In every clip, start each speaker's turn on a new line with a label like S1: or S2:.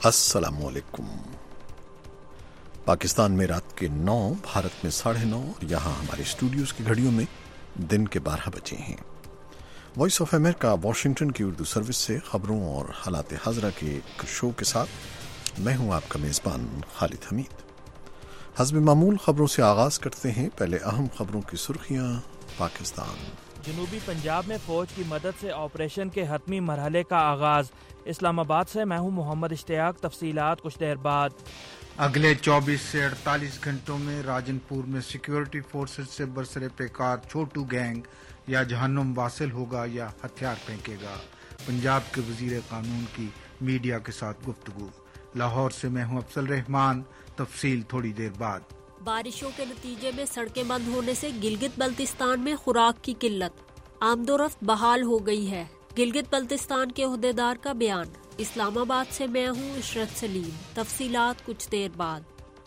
S1: अस्सलाम वालेकुम। पाकिस्तान में रात के 9, भारत में 9:30 और यहाँ हमारे स्टूडियोज़ की घड़ियों में दिन के 12 बजे हैं। वॉइस ऑफ अमेरिका वाशिंगटन की उर्दू सर्विस से खबरों और हालात हाज़रा के एक शो के साथ मैं हूँ आपका मेज़बान खालिद हमीद। हस्ब मामूल खबरों से आगाज़ करते हैं। पहले अहम खबरों की सुर्खियाँ। पाकिस्तान
S2: जनूबी पंजाब में फौज की मदद से ऑपरेशन के हतमी मरहले का आगाज। इस्लामाबाद से मैं हूं मोहम्मद इश्तियाक। तफसीलात कुछ देर बाद।
S3: अगले 24 से 48 घंटों में राजनपुर में सिक्योरिटी फोर्सेज से बरसरे पेकार छोटू गैंग या जहन्नुम वासिल होगा या हथियार फेंकेगा। पंजाब के वजीर कानून की मीडिया के साथ गुफ्तगू। लाहौर से मैं हूं अफसल रहमान। तफसील थोड़ी देर बाद।
S4: बारिशों के नतीजे में सड़कें बंद होने से गिलगित बल्तिस्तान में खुराक की किल्लत। आमदोरफ्त बहाल हो गई है। गिलगित बल्तिस्तान के ओहदेदार का बयान। इस्लामाबाद से मैं हूँ इशरत सलीम। तफसीलात कुछ देर बाद।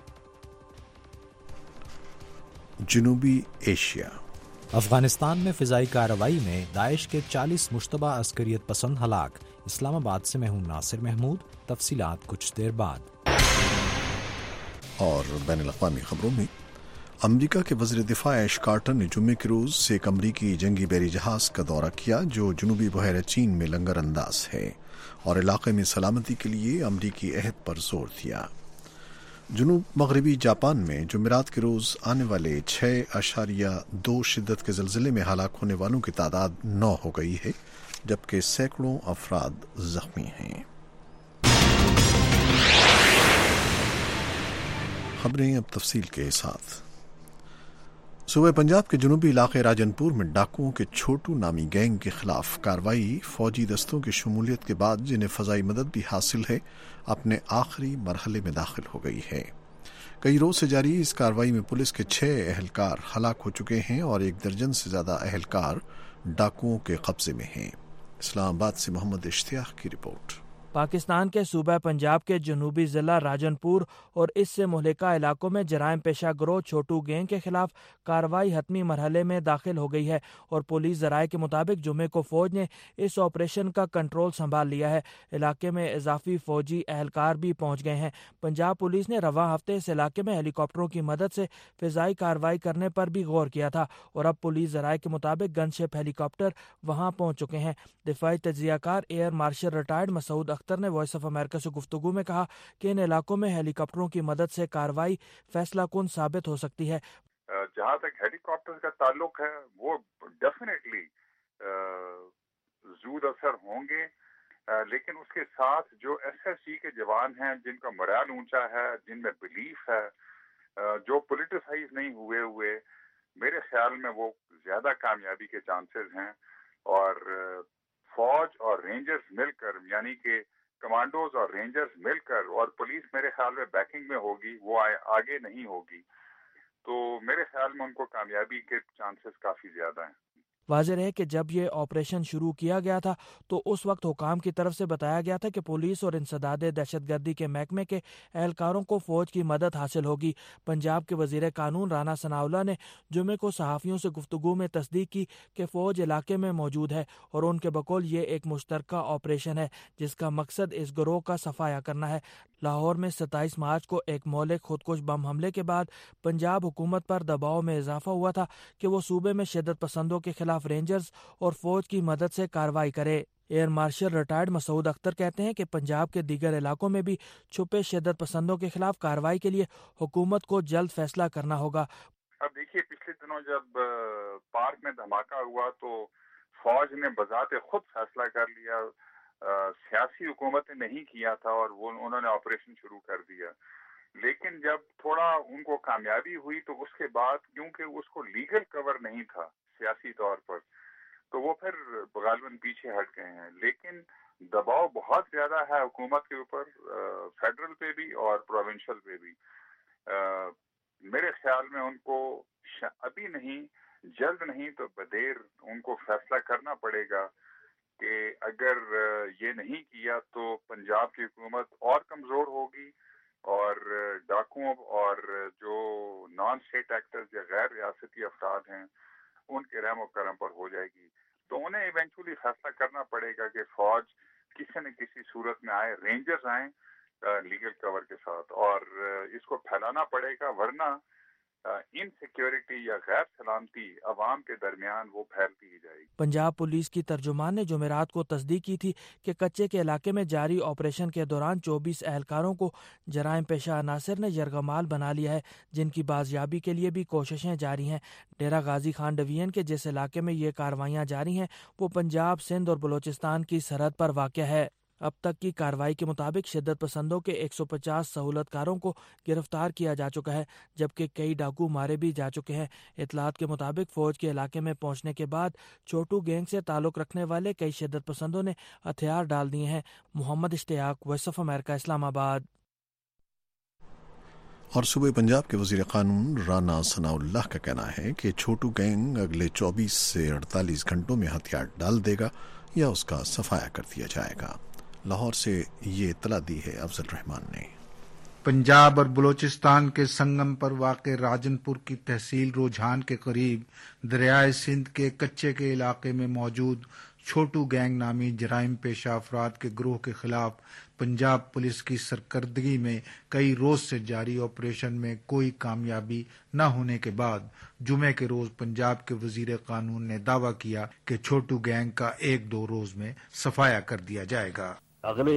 S1: जनूबी एशिया।
S5: अफगानिस्तान में फिजाई कार्रवाई में दाइश के 40 मुश्तबा अस्करियत पसंद हलाक। इस्लामाबाद से मैं हूँ नासिर महमूद। तफसीलात कुछ देर बाद।
S1: और बैनुल-अक़वामी खबरों में अमरीका के वज़ीर दिफ़ा ऐश कार्टर ने जुम्मे के रोज़ एक अमरीकी जंगी बैरी जहाज़ का दौरा किया जो जनूबी बहर चीन में लंगर अंदाज है और इलाक़े में सलामती के लिए अमरीकी अहद पर जोर दिया। जनूब मगरबी जापान में जुमेरात के रोज़ आने वाले 6.2 शिद्दत के ज़लज़ले में हलाक होने वालों की तादाद 9 हो गई है, जबकि सैकड़ों अफराद ज़ख्मी हैं। खबरें अब तफसील के साथ। सूबे पंजाब के जनूबी इलाके राजनपुर में डाकुओं के छोटू नामी गैंग के खिलाफ कार्रवाई फौजी दस्तों की शमूलियत के बाद, जिन्हें फ़ज़ाई मदद भी हासिल है, अपने आखिरी मरहले में दाखिल हो गई है। कई रोज से जारी इस कार्रवाई में पुलिस के 6 अहलकार हलाक हो चुके हैं और 1 दर्जन से ज़्यादा अहलकार डाकुओं के कब्जे में हैं। इस्लामाबाद से मोहम्मद इश्तियाक की रिपोर्ट।
S2: पाकिस्तान के सूबा पंजाब के जनूबी ज़िला राजनपुर और इससे मुहलिका इलाकों में जराइम पेशा गिरोह छोटू गैंग के खिलाफ कार्रवाई हतमी मरहले में दाखिल हो गई है और पुलिस ज़राए के मुताबिक जुमे को फ़ौज ने इस ऑपरेशन का कंट्रोल संभाल लिया है। इलाके में इजाफी फ़ौजी अहलकार भी पहुँच गए हैं। पंजाब पुलिस ने रवा हफ्ते इस इलाके में हेलीकॉप्टरों की मदद से फ़िज़ाई कार्रवाई करने पर भी गौर किया था और अब पुलिस ज़राए के मुताबिक गनशिप हेलीकॉप्टर वहाँ पहुँच चुके हैं। दिफाई तज्ज़ियाकार air marshal retired Masood Akhtar ने वॉइस ऑफ अमेरिका से गुफ्तगू में कहा कि इन इलाकों में हेलीकॉप्टरों की मदद से कार्रवाई फैसला कुन साबित हो सकती है।
S6: जहाँ तक हेलीकॉप्टर का ताल्लुक है वो डेफिनेटली ज़ूद असर होंगे, लेकिन उसके साथ जो SSG के जवान हैं जिनका मोराल ऊंचा है, जिनमें बिलीफ है, जो पोलिटिसाइज नहीं हुए, मेरे ख्याल में वो ज्यादा कामयाबी के चांसेस हैं। और फौज और रेंजर्स मिलकर, यानी कि कमांडोज और रेंजर्स मिलकर, और पुलिस मेरे ख्याल में बैकिंग में होगी, वो आगे नहीं होगी, तो मेरे ख्याल में उनको कामयाबी के चांसेस काफी ज्यादा हैं।
S2: वाज़ेह है कि जब ये ऑपरेशन शुरू किया गया था तो उस वक्त हुकाम की तरफ से बताया गया था कि पुलिस और इंसदाद दहशतगर्दी के महकमे के एहलकारों को फ़ौज की मदद हासिल होगी। पंजाब के वज़ीर कानून राना सनाउल्लाह ने जुमे को सहाफ़ियों से गुफ्तगू में तस्दीक की कि फ़ौज इलाके में मौजूद है और उनके बकौल ये एक मुश्तरका ऑपरेशन है जिसका मकसद इस गिरोह का सफाया करना है। लाहौर में 27 मार्च को एक मौलिक खुदकुश बम हमले के बाद पंजाब हुकूमत पर दबाव में इजाफा हुआ था कि वो सूबे में शिद्दत पसंदों के खिलाफ रेंजर्स और फौज की मदद से कार्रवाई करे। Air marshal retired Masood Akhtar कहते हैं कि पंजाब के दीगर इलाकों में भी छुपे शिद्दत पसंदों के खिलाफ कार्रवाई के लिए हुकूमत को जल्द फैसला करना होगा।
S6: अब देखिए, पिछले दिनों जब पार्क में धमाका हुआ तो फौज ने बजाते खुद फैसला कर लिया, सियासी हुकूमत ने नहीं किया था और वो उन्होंने ऑपरेशन शुरू कर दिया। लेकिन जब थोड़ा उनको कामयाबी हुई तो उसके बाद, क्योंकि उसको लीगल कवर नहीं था सियासी तौर पर, तो वो फिर गालिबन पीछे हट गए हैं। लेकिन दबाव बहुत ज्यादा है हुकूमत के ऊपर, फेडरल पे भी और प्रोविंशियल पे भी। मेरे ख्याल में उनको अभी नहीं, जल्द नहीं तो बदेर उनको फैसला करना पड़ेगा कि अगर ये नहीं किया तो पंजाब की हुकूमत और कमजोर होगी और डाकुओं और जो नॉन स्टेट एक्टर्स या गैर रियासती अफराद हैं उनके रहम करम पर हो जाएगी। तो उन्हें इवेंचुअली फैसला करना पड़ेगा कि फौज किसी न किसी सूरत में आए, रेंजर्स आए, لیگل کور کے ساتھ، اور اس کو پھیلانا پڑے گا، ورنہ انسیکیورٹی یا غیر سلامتی عوام کے درمیان وہ پھیلتی ہی جائے گی۔
S2: پنجاب پولیس کی ترجمان نے جمعرات کو تصدیق کی تھی کہ کچے کے علاقے میں جاری آپریشن کے دوران 24 اہلکاروں کو جرائم پیشہ عناصر نے یرغمال بنا لیا ہے، جن کی بازیابی کے لیے بھی کوششیں جاری ہیں۔ ڈیرہ غازی خان ڈویژن کے جس علاقے میں یہ کارروائیاں جاری ہیں وہ پنجاب، سندھ اور بلوچستان کی سرحد پر واقع ہے۔ اب تک کی کارروائی کے مطابق شدت پسندوں کے 150 سہولت کاروں کو گرفتار کیا جا چکا ہے، جبکہ کئی ڈاکو مارے بھی جا چکے ہیں۔ اطلاعات کے مطابق فوج کے علاقے میں پہنچنے کے بعد چھوٹو گینگ سے تعلق رکھنے والے کئی شدت پسندوں نے ہتھیار ڈال دیے ہیں۔ محمد اشتیاق، وائس آف امریکہ، اسلام آباد۔
S1: اور صوبہ پنجاب کے وزیر قانون رانا ثناء اللہ کا کہنا ہے کہ چھوٹو گینگ اگلے 24 سے 48 گھنٹوں میں ہتھیار ڈال دے گا یا اس کا صفایا کر دیا جائے گا۔ لاہور سے یہ اطلاع دی ہے افضل رحمان نے۔
S3: پنجاب اور بلوچستان کے سنگم پر واقع راجن پور کی تحصیل رجحان کے قریب دریائے سندھ کے کچے کے علاقے میں موجود چھوٹو گینگ نامی جرائم پیشہ افراد کے گروہ کے خلاف پنجاب پولیس کی سرکردگی میں کئی روز سے جاری آپریشن میں کوئی کامیابی نہ ہونے کے بعد جمعے کے روز پنجاب کے وزیر قانون نے دعویٰ کیا کہ چھوٹو گینگ کا 1-2 روز میں صفایا کر دیا جائے گا۔
S7: اگلے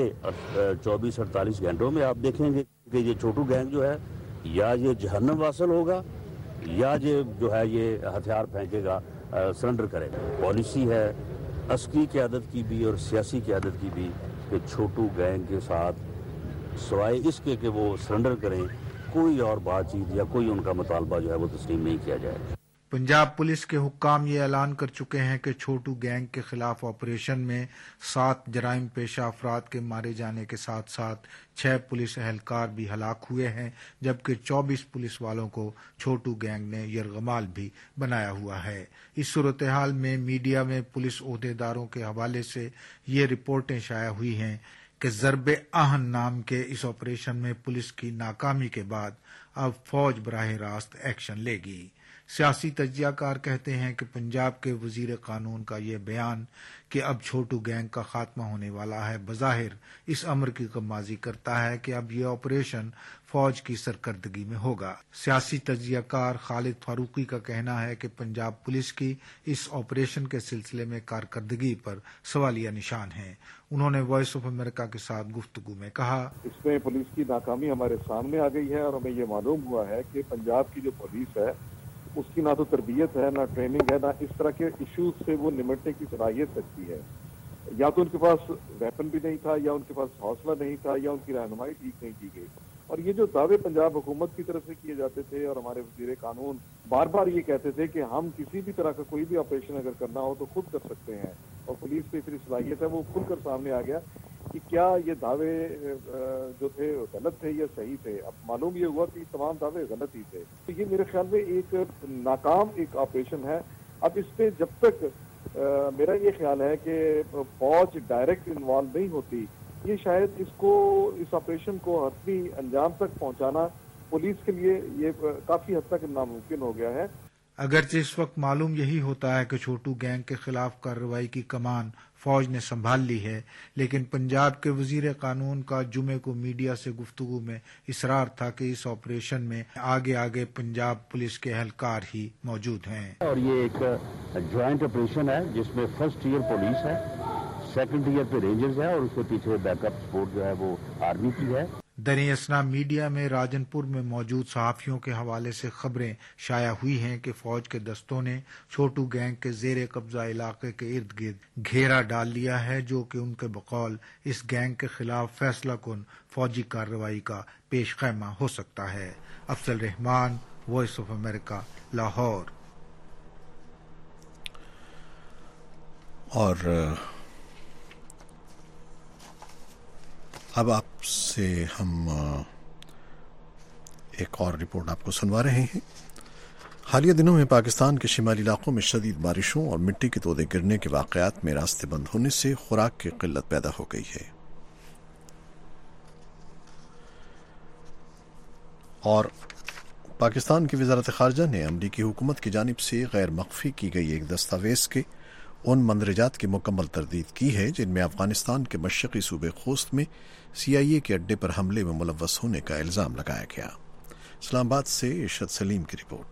S7: 24-48 گھنٹوں میں آپ دیکھیں گے کہ یہ چھوٹو گینگ جو ہے یا یہ جہنم واصل ہوگا یا یہ جو ہے یہ ہتھیار پھینکے گا، سرنڈر کرے گا۔ پالیسی ہے عسکری قیادت کی بھی اور سیاسی قیادت کی بھی کہ چھوٹو گینگ کے ساتھ سوائے اس کے کہ وہ سرنڈر کریں کوئی اور بات چیت یا کوئی ان کا مطالبہ جو ہے وہ تسلیم نہیں کیا جائے گا۔
S3: پنجاب پولیس کے حکام یہ اعلان کر چکے ہیں کہ چھوٹو گینگ کے خلاف آپریشن میں 7 جرائم پیشہ افراد کے مارے جانے کے ساتھ ساتھ 6 پولیس اہلکار بھی ہلاک ہوئے ہیں، جبکہ 24 پولیس والوں کو چھوٹو گینگ نے یرغمال بھی بنایا ہوا ہے۔ اس صورتحال میں میڈیا میں پولیس عہدیداروں کے حوالے سے یہ رپورٹیں شائع ہوئی ہیں کہ ضرب آہن نام کے اس آپریشن میں پولیس کی ناکامی کے بعد اب فوج براہ راست ایکشن لے گی۔ سیاسی تجزیہ کار کہتے ہیں کہ پنجاب کے وزیر قانون کا یہ بیان کہ اب چھوٹو گینگ کا خاتمہ ہونے والا ہے بظاہر اس امر کی غمازی کرتا ہے کہ اب یہ آپریشن فوج کی سرکردگی میں ہوگا۔ سیاسی تجزیہ کار خالد فاروقی کا کہنا ہے کہ پنجاب پولیس کی اس آپریشن کے سلسلے میں کارکردگی پر سوالیہ نشان ہیں۔ انہوں نے وائس آف امریکہ کے ساتھ گفتگو میں کہا،
S8: اس میں پولیس کی ناکامی ہمارے سامنے آ گئی ہے اور ہمیں یہ معلوم ہوا ہے کہ پنجاب کی جو پولیس ہے اس کی نہ تو تربیت ہے، نہ ٹریننگ ہے، نہ اس طرح کے ایشوز سے وہ نمٹنے کی صلاحیت رکھتی ہے۔ یا تو ان کے پاس ویپن بھی نہیں تھا، یا ان کے پاس حوصلہ نہیں تھا، یا ان کی رہنمائی ٹھیک نہیں کی گئی۔ اور یہ جو دعوے پنجاب حکومت کی طرف سے کیے جاتے تھے اور ہمارے وزیر قانون بار بار یہ کہتے تھے کہ ہم کسی بھی طرح کا کوئی بھی آپریشن اگر کرنا ہو تو خود کر سکتے ہیں، اور پولیس پہ اتنی صلاحیت ہے، وہ کھل کر سامنے آ گیا کہ کیا یہ دعوے جو تھے غلط تھے یا صحیح تھے۔ اب معلوم یہ ہوا کہ تمام دعوے غلط ہی تھے۔ تو یہ میرے خیال میں ایک ناکام ایک آپریشن ہے۔ اب اس پہ جب تک میرا یہ خیال ہے کہ فوج ڈائریکٹ انوالو نہیں ہوتی، یہ شاید اس آپریشن کو حتمی انجام تک پہنچانا پولیس کے لیے یہ کافی حد تک ناممکن ہو گیا ہے۔
S3: اگرچہ اس وقت معلوم یہی ہوتا ہے کہ چھوٹو گینگ کے خلاف کارروائی کی کمان فوج نے سنبھال لی ہے، لیکن پنجاب کے وزیر قانون کا جمعے کو میڈیا سے گفتگو میں اصرار تھا کہ اس آپریشن میں آگے پنجاب پولیس کے اہلکار ہی موجود ہیں۔
S7: اور یہ ایک جوائنٹ آپریشن ہے جس میں فرسٹ ایئر پولیس ہے، سیکنڈ ایئر پہ رینجرز ہے اور اس کے پیچھے بیک اپ سپورٹ جو ہے وہ آرمی کی ہے۔
S3: دریں اثنا میڈیا میں راجن پور میں موجود صحافیوں کے حوالے سے خبریں شائع ہوئی ہیں کہ فوج کے دستوں نے چھوٹو گینگ کے زیر قبضہ علاقے کے ارد گرد گھیرا ڈال لیا ہے، جو کہ ان کے بقول اس گینگ کے خلاف فیصلہ کن فوجی کارروائی کا پیش خیمہ ہو سکتا ہے۔ Afzal Rahman, Voice of America, Lahore.
S1: اور اب آپ سے ہم ایک اور رپورٹ آپ کو سنوا رہے ہیں۔ حالیہ دنوں میں پاکستان کے شمالی علاقوں میں شدید بارشوں اور مٹی کے تودے گرنے کے واقعات میں راستے بند ہونے سے خوراک کی قلت پیدا ہو گئی ہے، اور پاکستان کی وزارت خارجہ نے امریکی حکومت کی جانب سے غیر مخفی کی گئی ایک دستاویز کے ان مندرجات کی مکمل تردید کی ہے جن میں افغانستان کے مشرقی صوبے خوست میں CIA کے اڈے پر حملے میں ملوث ہونے کا الزام لگایا گیا۔ اسلام آباد سے ارشد سلیم کی رپورٹ۔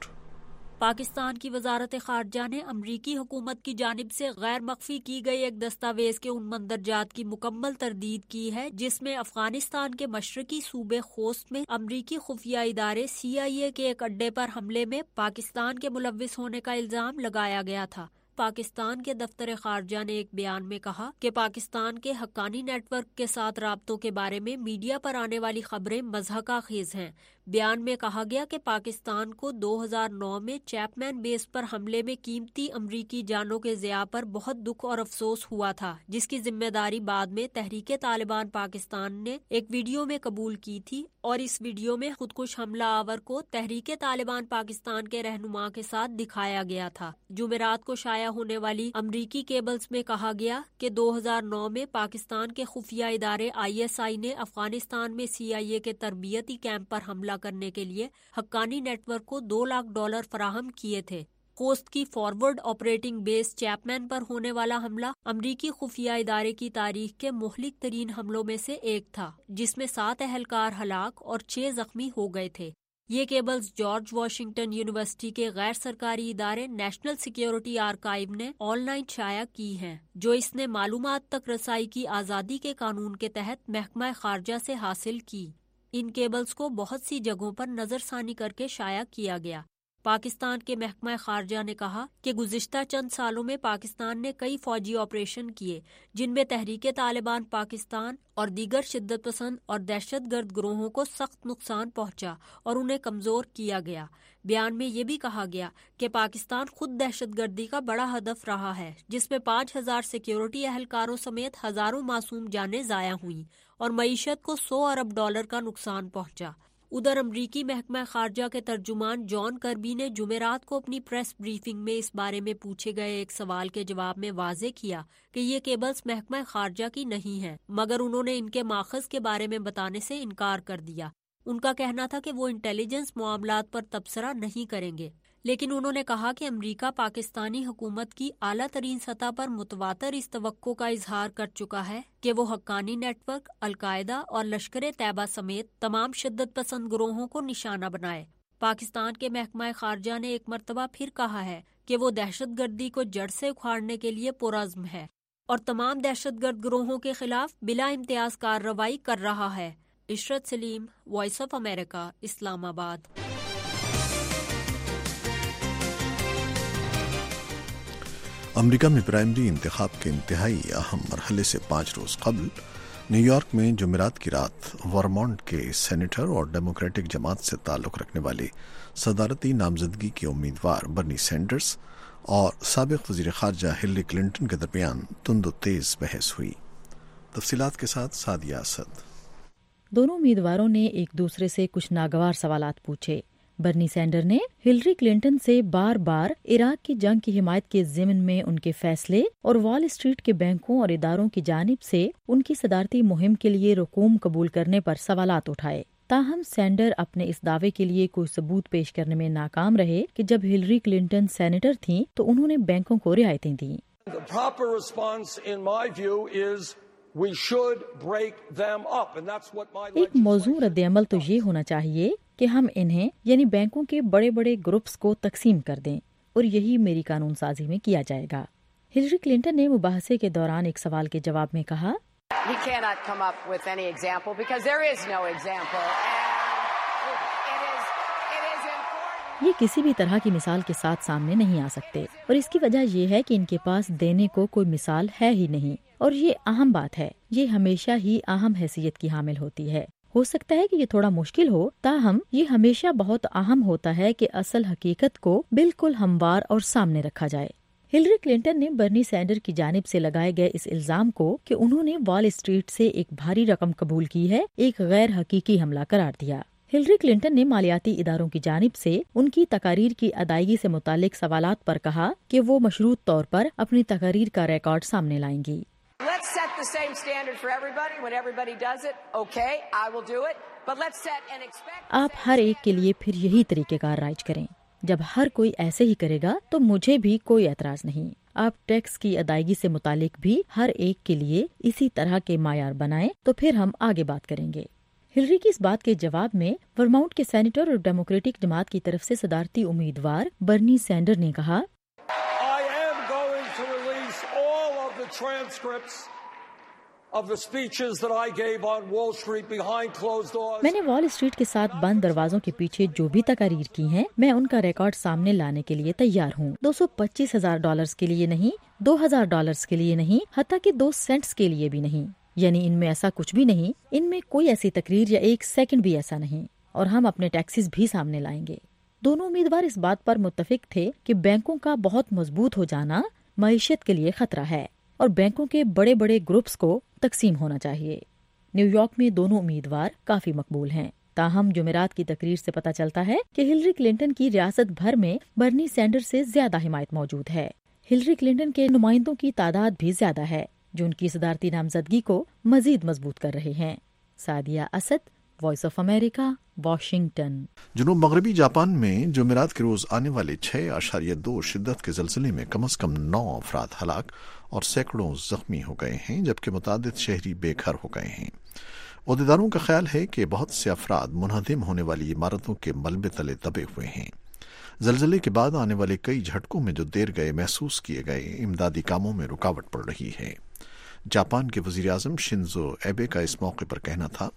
S4: پاکستان کی وزارت خارجہ نے امریکی حکومت کی جانب سے غیر مخفی کی گئی ایک دستاویز کے ان مندرجات کی مکمل تردید کی ہے جس میں افغانستان کے مشرقی صوبے خوست میں امریکی خفیہ ادارے CIA کے ایک اڈے پر حملے میں پاکستان کے ملوث ہونے کا الزام لگایا گیا تھا۔ پاکستان کے دفتر خارجہ نے ایک بیان میں کہا کہ پاکستان کے حقانی نیٹ ورک کے ساتھ رابطوں کے بارے میں میڈیا پر آنے والی خبریں مضحکہ خیز ہیں۔ بیان میں کہا گیا کہ پاکستان کو 2009 میں چیپمین بیس پر حملے میں قیمتی امریکی جانوں کے ضیاع پر بہت دکھ اور افسوس ہوا تھا، جس کی ذمہ داری بعد میں تحریک طالبان پاکستان نے ایک ویڈیو میں قبول کی تھی، اور اس ویڈیو میں خودکش حملہ آور کو تحریک طالبان پاکستان کے رہنما کے ساتھ دکھایا گیا تھا۔ جمعرات کو شائع ہونے والی امریکی کیبلز میں کہا گیا کہ 2009 میں پاکستان کے خفیہ ادارے ISI نے افغانستان میں CIA کے تربیتی کیمپ پر حملہ کرنے کے لیے حقانی نیٹ ورک کو $2 لاکھ فراہم کیے تھے۔ خوست کی فارورڈ آپریٹنگ بیس چیپمین پر ہونے والا حملہ امریکی خفیہ ادارے کی تاریخ کے مہلک ترین حملوں میں سے ایک تھا، جس میں 7 اہلکار ہلاک اور 6 زخمی ہو گئے تھے۔ یہ کیبلز جارج واشنگٹن یونیورسٹی کے غیر سرکاری ادارے نیشنل سیکیورٹی آرکائیو نے آن لائن شائع کی ہیں، جو اس نے معلومات تک رسائی کی آزادی کے قانون کے تحت محکمہ خارجہ سے حاصل کی۔ ان کیبلز کو بہت سی جگہوں پر نظر ثانی کر کے شائع کیا گیا۔ پاکستان کے محکمہ خارجہ نے کہا کہ گزشتہ چند سالوں میں پاکستان نے کئی فوجی آپریشن کیے جن میں تحریک طالبان پاکستان اور دیگر شدت پسند اور دہشت گرد گروہوں کو سخت نقصان پہنچا اور انہیں کمزور کیا گیا۔ بیان میں یہ بھی کہا گیا کہ پاکستان خود دہشت گردی کا بڑا ہدف رہا ہے، جس میں 5000 سیکیورٹی اہلکاروں سمیت ہزاروں معصوم جانیں ضائع ہوئیں اور معیشت کو $100 ارب کا نقصان پہنچا۔ ادھر امریکی محکمہ خارجہ کے ترجمان جان کربی نے جمعرات کو اپنی پریس بریفنگ میں اس بارے میں پوچھے گئے ایک سوال کے جواب میں واضح کیا کہ یہ کیبلز محکمہ خارجہ کی نہیں ہیں، مگر انہوں نے ان کے ماخذ کے بارے میں بتانے سے انکار کر دیا۔ ان کا کہنا تھا کہ وہ انٹیلیجنس معاملات پر تبصرہ نہیں کریں گے، لیکن انہوں نے کہا کہ امریکہ پاکستانی حکومت کی اعلیٰ ترین سطح پر متواتر اس توقع کا اظہار کر چکا ہے کہ وہ حقانی نیٹ ورک، القاعدہ اور لشکر طیبہ سمیت تمام شدت پسند گروہوں کو نشانہ بنائے۔ پاکستان کے محکمہ خارجہ نے ایک مرتبہ پھر کہا ہے کہ وہ دہشت گردی کو جڑ سے اکھاڑنے کے لیے پرعزم ہے اور تمام دہشت گرد گروہوں کے خلاف بلا امتیاز کارروائی کر رہا ہے۔ Arshad Saleem, Voice of America, Islamabad.
S1: امریکہ میں پرائمری انتخاب کے انتہائی اہم مرحلے سے 5 روز قبل نیو یارک میں جمعرات کی رات ورمونٹ کے سینیٹر اور ڈیموکریٹک جماعت سے تعلق رکھنے والے صدارتی نامزدگی کے امیدوار برنی سینڈرز اور سابق وزیر خارجہ ہلری کلنٹن کے درمیان تند و تیز بحث ہوئی۔ تفصیلات کے ساتھ سعدیہ اسد۔
S9: دونوں امیدواروں نے ایک دوسرے سے کچھ ناگوار سوالات پوچھے۔ برنی سینڈر نے ہلری کلنٹن سے بار بار عراق کی جنگ کی حمایت کے ضمن میں ان کے فیصلے اور وال اسٹریٹ کے بینکوں اور اداروں کی جانب سے ان کی صدارتی مہم کے لیے رقوم قبول کرنے پر سوالات اٹھائے۔ تاہم سینڈر اپنے اس دعوے کے لیے کوئی ثبوت پیش کرنے میں ناکام رہے کہ جب ہلری کلنٹن سینیٹر تھیں تو انہوں نے بینکوں کو رعایتیں دیں۔ ایک موزوں رد عمل تو یہ ہونا چاہیے کہ ہم انہیں یعنی بینکوں کے بڑے بڑے گروپس کو تقسیم کر دیں، اور یہی میری قانون سازی میں کیا جائے گا۔ ہلری کلنٹن نے مباحثے کے دوران ایک سوال کے جواب میں کہا، یہ کسی بھی طرح کی مثال کے ساتھ سامنے نہیں آ سکتے، اور اس کی وجہ یہ ہے کہ ان کے پاس دینے کو کوئی مثال ہے ہی نہیں، اور یہ اہم بات ہے، یہ ہمیشہ ہی اہم حیثیت کی حامل ہوتی ہے۔ ہو سکتا ہے کہ یہ تھوڑا مشکل ہو، تاہم یہ ہمیشہ بہت اہم ہوتا ہے کہ اصل حقیقت کو بالکل ہموار اور سامنے رکھا جائے۔ ہلری کلنٹن نے برنی سینڈر کی جانب سے لگائے گئے اس الزام کو کہ انہوں نے وال اسٹریٹ سے ایک بھاری رقم قبول کی ہے ایک غیر حقیقی حملہ قرار دیا۔ ہلری کلنٹن نے مالیاتی اداروں کی جانب سے ان کی تقاریر کی ادائیگی سے متعلق سوالات پر کہا کہ وہ مشروط طور پر اپنی تقاریر کا ریکارڈ سامنے لائیں گی۔ آپ ہر ایک کے لیے پھر یہی طریقہ کار رائج کریں۔ جب ہر کوئی ایسے ہی کرے گا تو مجھے بھی کوئی اعتراض نہیں۔ آپ ٹیکس کی ادائیگی سے متعلق بھی ہر ایک کے لیے اسی طرح کے معیار بنائیں تو پھر ہم آگے بات کریں گے۔ ہلری کی اس بات کے جواب میں ورماؤنٹ کے سینیٹر اور ڈیموکریٹک جماعت کی طرف سے صدارتی امیدوار برنی سینڈر نے کہا، میں نے وال اسٹریٹ کے ساتھ بند دروازوں کے پیچھے جو بھی تقاریر کی ہیں میں ان کا ریکارڈ سامنے لانے کے لیے تیار ہوں۔ $225,000 کے لیے نہیں، $2,000 کے لیے نہیں، حتیٰ کہ 2 سینٹس کے لیے بھی نہیں۔ یعنی ان میں ایسا کچھ بھی نہیں، ان میں کوئی ایسی تقریر یا 1 سیکنڈ بھی ایسا نہیں، اور ہم اپنے ٹیکسز بھی سامنے لائیں گے۔ دونوں امیدوار اس بات پر متفق تھے کہ بینکوں کا بہت مضبوط ہو جانا معیشت کے لیے خطرہ ہے اور بینکوں کے بڑے بڑے گروپس کو تقسیم ہونا چاہیے۔ نیو یارک میں دونوں امیدوار کافی مقبول ہیں، تاہم جمعرات کی تقریر سے پتہ چلتا ہے کہ ہلری کلنٹن کی ریاست بھر میں برنی سینڈر سے زیادہ حمایت موجود ہے۔ ہلری کلنٹن کے نمائندوں کی تعداد بھی زیادہ ہے جو ان کی صدارتی نامزدگی کو مزید مضبوط کر رہے ہیں۔ Sadia Asad, Voice of America, Washington.
S1: جنوب مغربی جاپان میں جمعرات کے روز آنے والے 6.2 شدت کے زلزلے میں کم از کم 9 افراد ہلاک اور سینکڑوں زخمی ہو گئے ہیں، جبکہ متعدد شہری بے گھر ہو گئے ہیں۔ عہدیداروں کا خیال ہے کہ بہت سے افراد منہدم ہونے والی عمارتوں کے ملبے تلے دبے ہوئے ہیں۔ زلزلے کے بعد آنے والے کئی جھٹکوں میں جو دیر گئے محسوس کیے گئے امدادی کاموں میں رکاوٹ پڑ رہی ہے۔ جاپان کے وزیر اعظم شنزو ایبے کا اس موقع پر کہنا تھا،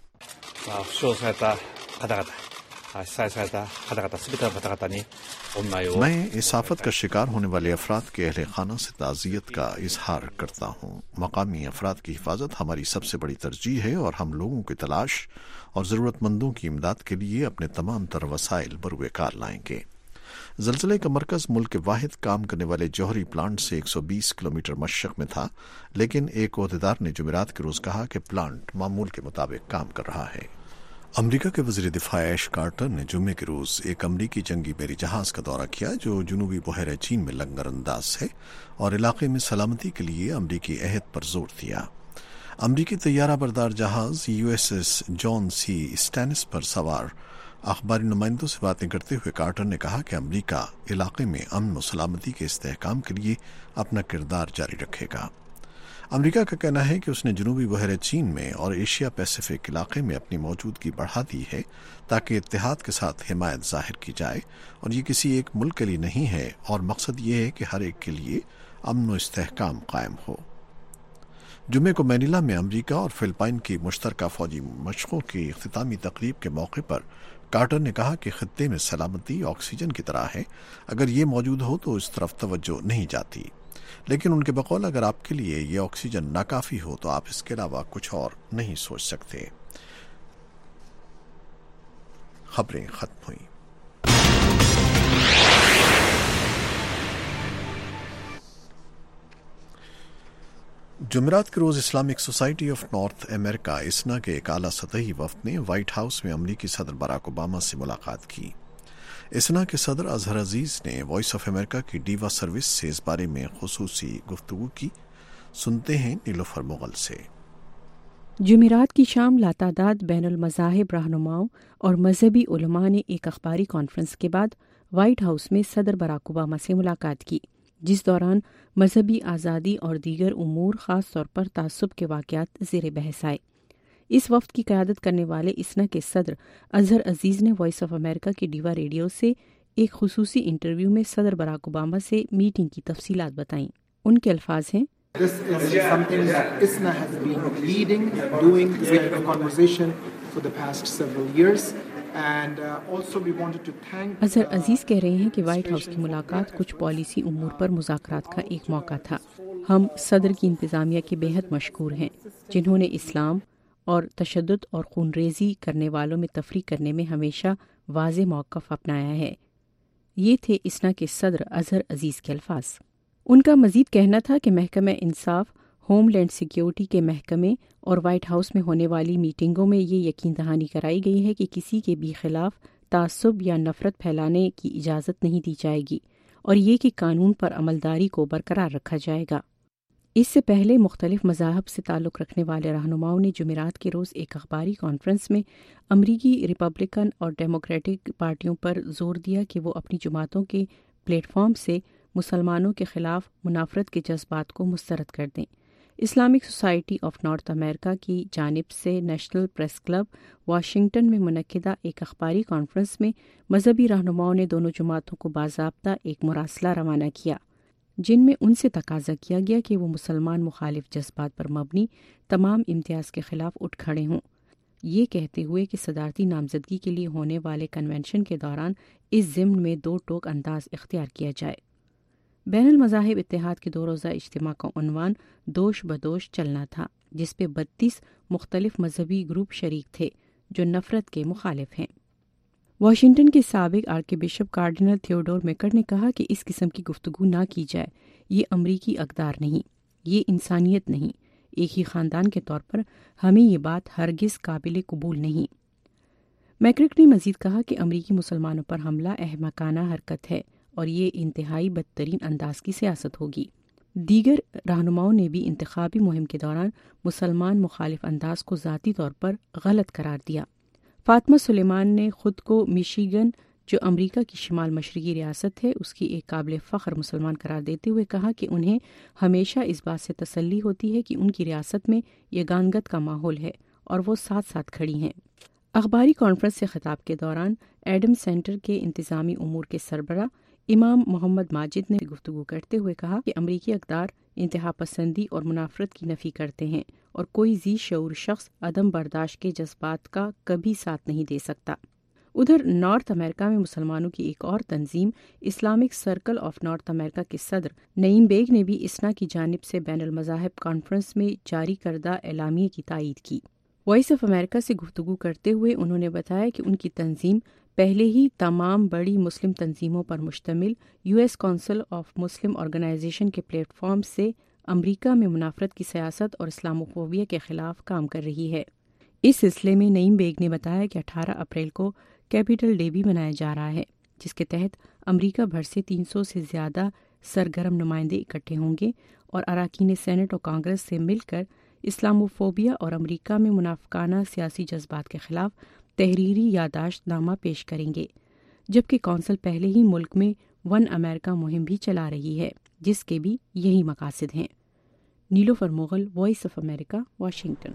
S1: میں اس آفت کا شکار ہونے والے افراد کے اہل خانہ سے تعزیت کا اظہار کرتا ہوں۔ مقامی افراد کی حفاظت ہماری سب سے بڑی ترجیح ہے اور ہم لوگوں کی تلاش اور ضرورت مندوں کی امداد کے لیے اپنے تمام تر وسائل بروئے کار لائیں گے۔ زلزلے کا مرکز ملک کے واحد کام کرنے والے جوہری پلانٹ سے 120 کلومیٹر مشرق میں تھا، لیکن ایک عہدیدار نے جمعرات کے روز کہا کہ پلانٹ معمول کے مطابق کام کر رہا ہے۔ امریکہ کے وزیر دفاع ایش کارٹر نے جمعے کے روز ایک امریکی جنگی بحری جہاز کا دورہ کیا جو جنوبی بحیرہ چین میں لنگر انداز ہے اور علاقے میں سلامتی کے لیے امریکی عہد پر زور دیا۔ امریکی طیارہ بردار جہاز USS جان سی اسٹینس پر سوار اخباری نمائندوں سے باتیں کرتے ہوئے کارٹر نے کہا کہ امریکہ علاقے میں امن و سلامتی کے استحکام کے لیے اپنا کردار جاری رکھے گا۔ امریکہ کا کہنا ہے کہ اس نے جنوبی بحیرہ چین میں اور ایشیا پیسیفک علاقے میں اپنی موجودگی بڑھا دی ہے تاکہ اتحاد کے ساتھ حمایت ظاہر کی جائے، اور یہ کسی ایک ملک کے لیے نہیں ہے اور مقصد یہ ہے کہ ہر ایک کے لیے امن و استحکام قائم ہو۔ جمعے کو مینیلا میں امریکہ اور فلپائن کی مشترکہ فوجی مشقوں کی اختتامی تقریب کے موقع پر کارٹر نے کہا کہ خطے میں سلامتی آکسیجن کی طرح ہے، اگر یہ موجود ہو تو اس طرف توجہ نہیں جاتی، لیکن ان کے بقول اگر آپ کے لیے یہ آکسیجن ناکافی ہو تو آپ اس کے علاوہ کچھ اور نہیں سوچ سکتے۔ خبریں ختم ہوئیں۔ جمعرات کے روز Islamic Society of North America ISNA کے ایک اعلیٰ سطحی وفد نے وائٹ ہاؤس میں امریکی صدر باراک اوباما سے ملاقات کی۔ اسنا کے صدر اظہر عزیز نے وائس آف امریکہ کی ڈیوا سروس سے اس بارے میں خصوصی گفتگو کی۔ سنتے ہیں نیلوفر مغل سے۔
S10: جمعرات کی شام لاتعداد بین المذاہب رہنماؤں اور مذہبی علماء نے ایک اخباری کانفرنس کے بعد وائٹ ہاؤس میں صدر باراک اوباما سے ملاقات کی، جس دوران مذہبی آزادی اور دیگر امور خاص طور پر تعصب کے واقعات زیر بحث آئے۔ اس وفد کی قیادت کرنے والے اسنا کے صدر اظہر عزیز نے وائس آف امریکہ کی ڈیوا ریڈیو سے ایک خصوصی انٹرویو میں صدر باراک اوباما سے میٹنگ کی تفصیلات بتائیں۔ ان کے الفاظ ہیں،
S11: This is something that ISNA has been leading and doing this kind of conversation for the past several years. And also we wanted to thank
S10: Azhar عزیز کہہ رہے ہیں کہ وائٹ ہاؤس کی ملاقات کچھ پالیسی امور پر مذاکرات کا ایک موقع تھا۔ ہم صدر کی انتظامیہ کے بےحد مشکور ہیں جنہوں نے اسلام اور تشدد اور خون ریزی کرنے والوں میں تفریق کرنے میں ہمیشہ واضح موقف اپنایا ہے۔ یہ تھے اسنا کے صدر اظہر عزیز کے الفاظ۔ ان کا مزید کہنا تھا کہ محکمہ انصاف، ہوم لینڈ سیکیورٹی کے محکمے اور وائٹ ہاؤس میں ہونے والی میٹنگوں میں یہ یقین دہانی کرائی گئی ہے کہ کسی کے بھی خلاف تعصب یا نفرت پھیلانے کی اجازت نہیں دی جائے گی، اور یہ کہ قانون پر عملداری کو برقرار رکھا جائے گا۔ اس سے پہلے مختلف مذاہب سے تعلق رکھنے والے رہنماؤں نے جمعرات کے روز ایک اخباری کانفرنس میں امریکی ریپبلکن اور ڈیموکریٹک پارٹیوں پر زور دیا کہ وہ اپنی جماعتوں کے پلیٹ فارم سے مسلمانوں کے خلاف منافرت کے جذبات کو مسترد کر دیں۔ Islamic Society of North America کی جانب سے نیشنل پریس کلب واشنگٹن میں منعقدہ ایک اخباری کانفرنس میں مذہبی رہنماؤں نے دونوں جماعتوں کو باضابطہ ایک مراسلہ روانہ کیا، جن میں ان سے تقاضا کیا گیا کہ وہ مسلمان مخالف جذبات پر مبنی تمام امتیاز کے خلاف اٹھ کھڑے ہوں، یہ کہتے ہوئے کہ صدارتی نامزدگی کے لیے ہونے والے کنونشن کے دوران اس ضمن میں دو ٹوک انداز اختیار کیا جائے۔ بین المذاہب اتحاد کے 2 روزہ اجتماع کا عنوان دوش بدوش چلنا تھا، جس پہ 32 مختلف مذہبی گروپ شریک تھے جو نفرت کے مخالف ہیں۔ واشنگٹن کے سابق archbishop cardinal Theodore McCarrick نے کہا کہ اس قسم کی گفتگو نہ کی جائے، یہ امریکی اقدار نہیں، یہ انسانیت نہیں، ایک ہی خاندان کے طور پر ہمیں یہ بات ہرگز قابل قبول نہیں۔ میکرک نے مزید کہا کہ امریکی مسلمانوں پر حملہ احمقانہ حرکت ہے اور یہ انتہائی بدترین انداز کی سیاست ہوگی۔ دیگر رہنماؤں نے بھی انتخابی مہم کے دوران مسلمان مخالف انداز کو ذاتی طور پر غلط قرار دیا۔ فاطمہ سلیمان نے خود کو میشیگن، جو امریکہ کی شمال مشرقی ریاست ہے، اس کی ایک قابل فخر مسلمان قرار دیتے ہوئے کہا کہ انہیں ہمیشہ اس بات سے تسلی ہوتی ہے کہ ان کی ریاست میں یگانگت کا ماحول ہے اور وہ ساتھ ساتھ کھڑی ہیں۔ اخباری کانفرنس سے خطاب کے دوران ایڈم سینٹر کے انتظامی امور کے سربراہ امام محمد ماجد نے گفتگو کرتے ہوئے کہا کہ امریکی اقدار انتہا پسندی اور منافرت کی نفی کرتے ہیں اور کوئی ذی شعور شخص عدم برداشت کے جذبات کا کبھی ساتھ نہیں دے سکتا۔ ادھر نارتھ امریکہ میں مسلمانوں کی ایک اور تنظیم Islamic Circle of North America کے صدر نعیم بیگ نے بھی اسنا کی جانب سے بین المذاہب کانفرنس میں جاری کردہ اعلامیے کی تائید کی۔ وائس آف امریکہ سے گفتگو کرتے ہوئے انہوں نے بتایا کہ ان کی تنظیم پہلے ہی تمام بڑی مسلم تنظیموں پر مشتمل U S Council of Muslim Organisation کے پلیٹ فارم سے امریکہ میں منافرت کی سیاست اور اسلاموفوبیا کے خلاف کام کر رہی ہے۔ اس سلسلے میں نعیم بیگ نے بتایا کہ 18 اپریل کو کیپٹل ڈے بھی منایا جا رہا ہے، جس کے تحت امریکہ بھر سے 300 سے زیادہ سرگرم نمائندے اکٹھے ہوں گے اور اراکین سینٹ اور کانگریس سے مل کر اسلاموفوبیا اور امریکہ میں منافقانہ سیاسی جذبات کے خلاف تحریری یادداشت نامہ پیش کریں گے، جبکہ کونسل پہلے ہی ملک میں ون امریکہ مہم بھی چلا رہی ہے، جس کے بھی یہی مقاصد ہیں۔ Nilofar Mughal, Voice of America, Washington.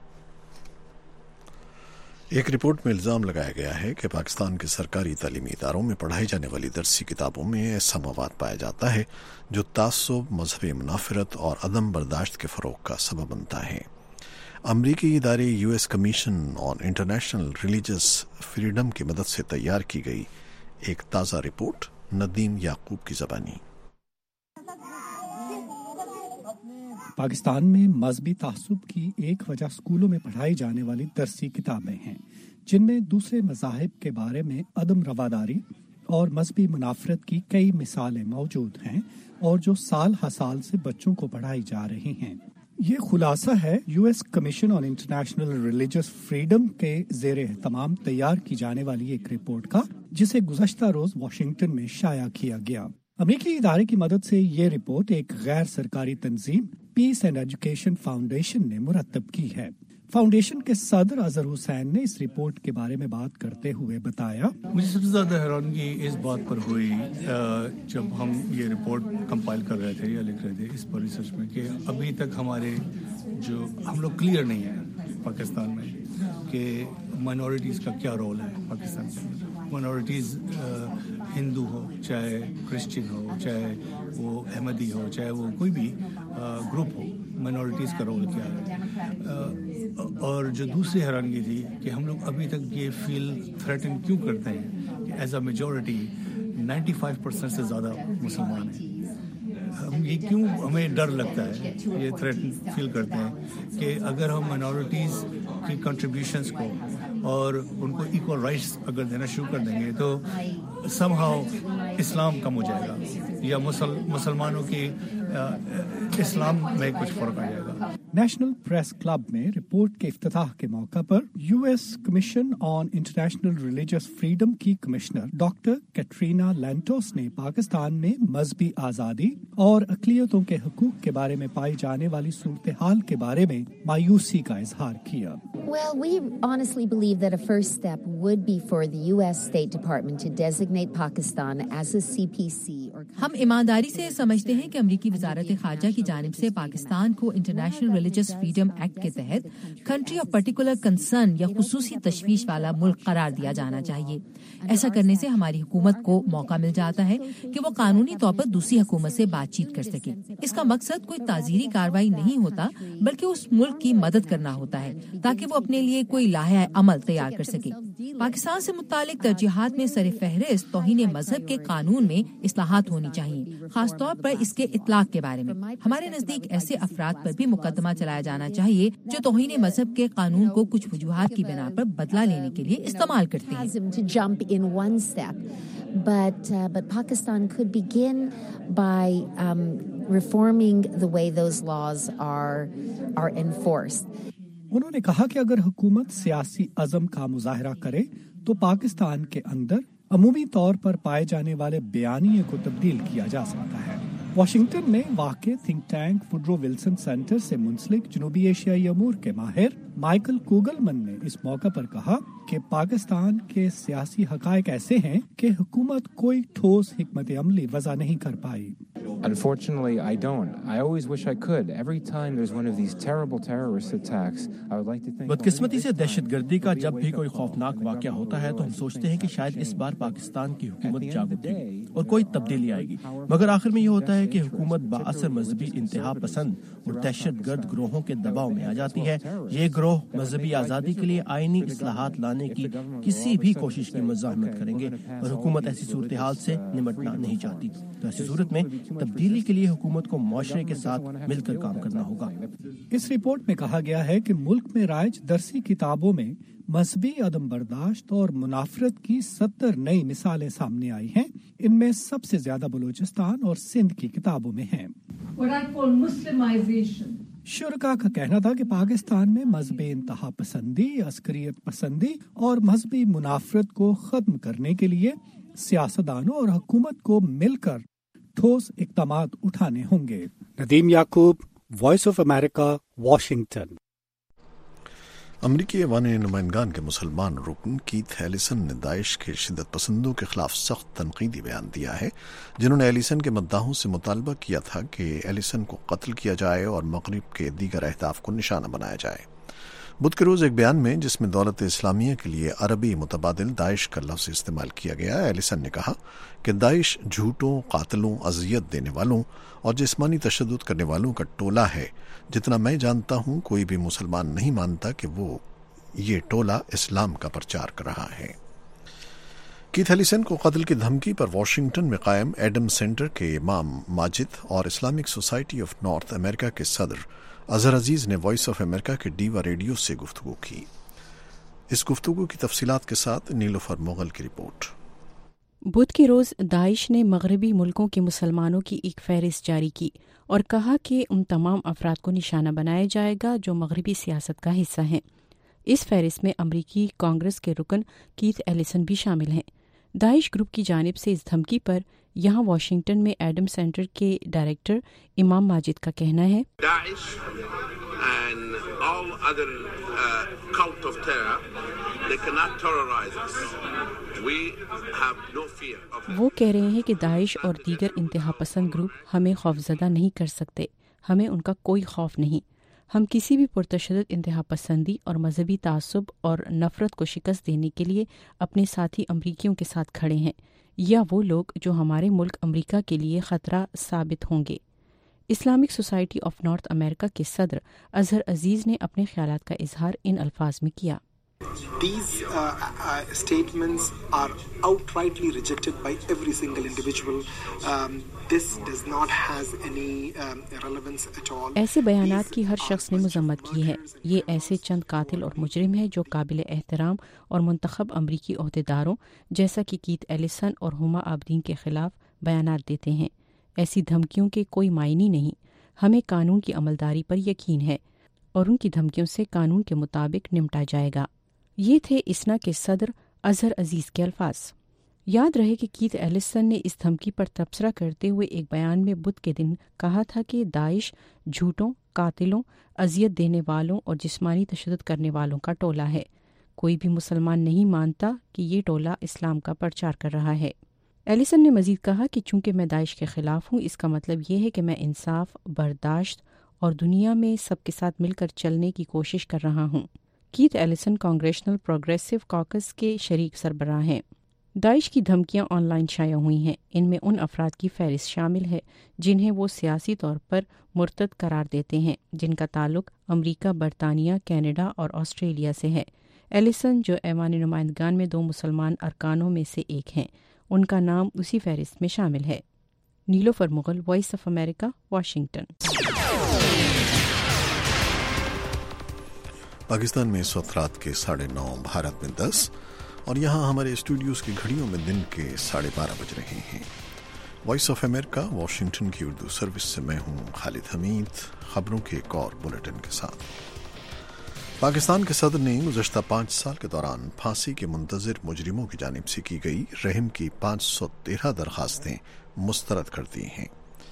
S1: ایک رپورٹ میں الزام لگایا گیا ہے کہ پاکستان کے سرکاری تعلیمی اداروں میں پڑھائی جانے والی درسی کتابوں میں ایسا مواد پایا جاتا ہے جو تعصب، مذہبی منافرت اور عدم برداشت کے فروغ کا سبب بنتا ہے۔ امریکی ادارے U S Commission on International Religious Freedom کی مدد سے تیار کی گئی ایک تازہ رپورٹ ندیم یعقوب کی زبانی۔
S12: پاکستان میں مذہبی تعصب کی ایک وجہ اسکولوں میں پڑھائی جانے والی درسی کتابیں ہیں، جن میں دوسرے مذاہب کے بارے میں عدم رواداری اور مذہبی منافرت کی کئی مثالیں موجود ہیں اور جو سال ہر سال سے بچوں کو پڑھائی جا رہی ہیں۔ یہ خلاصہ ہے U S Commission on International Religious Freedom کے زیر اہتمام تیار کی جانے والی ایک رپورٹ کا، جسے گزشتہ روز واشنگٹن میں شائع کیا گیا۔ امریکی ادارے کی مدد سے یہ رپورٹ ایک غیر سرکاری تنظیم پیس اینڈ ایجوکیشن فاؤنڈیشن نے مرتب کی ہے۔ فاؤنڈیشن کے صدر اظہر حسین نے اس رپورٹ کے بارے میں بات کرتے ہوئے بتایا،
S13: مجھے سب سے زیادہ حیرانگی اس بات پر ہوئی جب ہم یہ رپورٹ کمپائل کر رہے تھے یا لکھ رہے تھے اس پر ریسرچ میں، کہ ابھی تک ہمارے جو ہم لوگ کلیئر نہیں ہیں پاکستان میں کہ مائنورٹیز کا کیا رول ہے پاکستان میں۔ مائنورٹیز ہندو ہو، چاہے کرسچن ہو، چاہے وہ احمدی ہو، چاہے وہ کوئی بھی گروپ ہو، مائنورٹیز کا رول کیا ہے۔ اور جو دوسری حیرانگی تھی کہ ہم لوگ ابھی تک یہ فیل تھریٹن کیوں کرتے ہیں کہ ایز اے میجورٹی 95% سے زیادہ مسلمان ہیں۔ ہم یہ کیوں ہمیں ڈر لگتا ہے، یہ تھریٹن فیل کرتے ہیں کہ اگر ہم مائنورٹیز کی کنٹریبیوشنس کو اور ان کو ایکول رائٹس اگر دینا شروع کر دیں گے تو سم ہاؤ اسلام کم ہو جائے گا یا مسلمانوں کی اسلام میں کچھ فرق آ جائے گا۔
S12: نیشنل پریس کلب میں رپورٹ کے افتتاح کے موقع پر U S Commission on International Religious Freedom کی کمشنر ڈاکٹر کیٹرینا لینٹوس نے پاکستان میں مذہبی آزادی اور اقلیتوں کے حقوق کے بارے میں پائی جانے والی صورتحال کے بارے میں مایوسی کا اظہار کیا۔
S14: Well, we honestly believe that a first step would be for the U.S. State Department to designate Pakistan as a CPC or
S15: ہم ایمانداری سے سمجھتے ہیں کہ امریکی وزارت خارجہ کی جانب سے پاکستان کو انٹرنیشنل ریلیجس فریڈم ایکٹ کے تحت کنٹری آف پرٹیکولر کنسرن یا خصوصی تشویش والا ملک قرار دیا جانا چاہیے. ایسا کرنے سے ہماری حکومت کو موقع مل جاتا ہے کہ وہ قانونی طور پر دوسری حکومت سے بات چیت کر سکے. اس کا مقصد کوئی تعزیری کارروائی نہیں ہوتا بلکہ اس ملک کی مدد کرنا ہوتا ہے تاکہ وہ اپنے لیے کوئی لائحہ عمل تیار کر سکے. پاکستان سے متعلق ترجیحات میں سر فہرست توہین مذہب کے قانون میں اصلاحات ہونی چاہیے، خاص طور پر اس کے اطلاق کے بارے میں. ہمارے نزدیک ایسے افراد پر بھی مقدمہ چلایا جانا چاہیے جو توہین مذہب کے قانون کو کچھ وجوہات کی بنا پر بدلہ لینے کے لیے استعمال کرتے ہیں.
S14: But Pakistan could begin by reforming the way those laws are enforced.
S12: انہوں نے کہا کہ اگر حکومت سیاسی عزم کا مظاہرہ کرے تو پاکستان کے اندر عمومی طور پر پائے جانے والے بیانیے کو تبدیل کیا جا سکتا ہے. واشنگٹن میں واقع think tank Woodrow Wilson Center سے منسلک جنوبی ایشیائی امور کے ماہر مائیکل کوگلمن نے اس موقع پر کہا کہ پاکستان کے سیاسی حقائق ایسے ہیں کہ حکومت کوئی ٹھوس حکمت عملی وضع نہیں کر پائی.
S16: Unfortunately, I don't. I always wish I could. Every time there's one of these terrible terrorist attacks, I would like to think.
S17: بدقسمتی سے دہشت گردی کا جب بھی کوئی خوفناک واقعہ ہوتا ہے تو ہم سوچتے ہیں کہ شاید اس بار پاکستان کی حکومت جاگ اٹھے گی اور کوئی تبدیلی آئے گی، مگر آخر میں یہ ہوتا ہے کہ حکومت بااثر مذہبی انتہا پسند اور دہشت گرد گروہوں کے دباؤ میں آ جاتی ہے. یہ گروہ مذہبی آزادی کے لیے آئینی اصلاحات لانے کی کسی بھی کوشش کی مزاحمت کریں گے اور حکومت ایسی صورتحال سے نمٹنا نہیں چاہتی. تو ایسی صورت میں تبدیلی کے لیے حکومت کو معاشرے کے ساتھ مل کر کام کرنا ہوگا.
S12: اس رپورٹ میں کہا گیا ہے کہ ملک میں رائج درسی کتابوں میں مذہبی عدم برداشت اور منافرت کی 70 نئی مثالیں سامنے آئی ہیں. ان میں سب سے زیادہ بلوچستان اور سندھ کی کتابوں میں ہیں. شرکا کا کہنا تھا کہ پاکستان میں مذہبی انتہا پسندی، عسکریت پسندی اور مذہبی منافرت کو ختم کرنے کے لیے سیاستدانوں اور حکومت کو مل کر ٹھوس اقدامات اٹھانے ہوں گے.
S18: Nadeem Yaqoob, Voice of America, Washington.
S1: امریکی ایوان نمائندگان کے مسلمان رکن کیتھ ایلیسن نے داعش کے شدت پسندوں کے خلاف سخت تنقیدی بیان دیا ہے، جنہوں نے ایلیسن کے مداحوں سے مطالبہ کیا تھا کہ ایلیسن کو قتل کیا جائے اور مغرب کے دیگر اہداف کو نشانہ بنایا جائے. بدھ کے روز ایک بیان میں جس میں دولت اسلامیہ کے لیے عربی متبادل داعش کا لفظ استعمال کیا گیا، ایلیسن نے کہا کہ داعش جھوٹوں، قاتلوں، اذیت دینے والوں اور جسمانی تشدد کرنے والوں کا ٹولہ ہے. جتنا میں جانتا ہوں کوئی بھی مسلمان نہیں مانتا کہ وہ یہ ٹولہ اسلام کا پرچار کر رہا ہے. کیتھ ایلیسن کو قتل کی دھمکی پر واشنگٹن میں قائم ایڈم سینٹر کے امام ماجد اور Islamic Society of North America کے صدر اظہر عزیز نے وائس آف امریکہ کے ڈیوا ریڈیو سے گفتگو کی. اس گفتگو کی تفصیلات کے ساتھ نیلوفر مغل کی رپورٹ.
S10: بدھ کے روز داعش نے مغربی ملکوں کے مسلمانوں کی ایک فہرست جاری کی اور کہا کہ ان تمام افراد کو نشانہ بنایا جائے گا جو مغربی سیاست کا حصہ ہیں. اس فہرست میں امریکی کانگریس کے رکن کیتھ ایلیسن بھی شامل ہیں. داعش گروپ کی جانب سے اس دھمکی پر یہاں واشنگٹن میں ایڈم سینٹر کے ڈائریکٹر امام ماجد کا کہنا ہے وہ کہہ رہے ہیں کہ داعش اور دیگر انتہا پسند گروپ ہمیں خوفزدہ نہیں کر سکتے، ہمیں ان کا کوئی خوف نہیں. ہم کسی بھی پرتشدد انتہا پسندی اور مذہبی تعصب اور نفرت کو شکست دینے کے لیے اپنے ساتھی امریکیوں کے ساتھ کھڑے ہیں، یا وہ لوگ جو ہمارے ملک امریکہ کے لیے خطرہ ثابت ہوں گے. Islamic Society of North America کے صدر اظہر عزیز نے اپنے خیالات کا اظہار ان الفاظ میں کیا.
S11: These statements are outrightly rejected by every single individual. This does not have any relevance at all.
S10: ایسے بیانات کی ہر شخص نے مذمت کی ہے. یہ ایسے چند قاتل اور مجرم ہیں جو قابل احترام اور منتخب امریکی عہدیداروں جیسا کہ کیتھ ایلیسن اور ہما عابدین کے خلاف بیانات دیتے ہیں. ایسی دھمکیوں کے کوئی معنی نہیں. ہمیں قانون کی عملداری پر یقین ہے اور ان کی دھمکیوں سے قانون کے مطابق نمٹا جائے گا. یہ تھے اسنا کے صدر اظہر عزیز کے الفاظ. یاد رہے کہ کیتھ ایلیسن نے اس دھمکی پر تبصرہ کرتے ہوئے ایک بیان میں بدھ کے دن کہا تھا کہ داعش جھوٹوں، قاتلوں، اذیت دینے والوں اور جسمانی تشدد کرنے والوں کا ٹولہ ہے. کوئی بھی مسلمان نہیں مانتا کہ یہ ٹولہ اسلام کا پرچار کر رہا ہے. ایلیسن نے مزید کہا کہ چونکہ میں داعش کے خلاف ہوں، اس کا مطلب یہ ہے کہ میں انصاف، برداشت اور دنیا میں سب کے ساتھ مل کر چلنے کی کوشش کر رہا ہوں۔ Keith Ellison Congressional Progressive Caucus کے شریک سربراہ ہیں۔ داعش کی دھمکیاں آن لائن شائع ہوئی ہیں۔ ان میں ان افراد کی فہرست شامل ہے جنہیں وہ سیاسی طور پر مرتد قرار دیتے ہیں، جن کا تعلق امریکہ، برطانیہ، کینیڈا اور آسٹریلیا سے ہے۔ ایلیسن، جو ایوان نمائندگان میں 2 مسلمان ارکانوں میں سے ایک ہیں، ان کا نام اسی فہرست میں شامل ہے۔ Nilofar Mughal, Voice of America, Washington.
S1: Pakistan میں اس وقت رات کے 9:30، بھارت میں 10، اور یہاں ہمارے اسٹوڈیوز کی گھڑیوں میں دن کے 12:30 بج رہے ہیں۔ وائس آف امریکہ واشنگٹن کی اردو سروس سے میں ہوں خالد حمید، خبروں کے ایک اور بلیٹن کے ساتھ۔ پاکستان کے صدر نے گزشتہ 5 سال کے دوران پھانسی کے منتظر مجرموں کی جانب سے کی گئی رحم کی 513 درخواستیں مسترد کر دی ہیں۔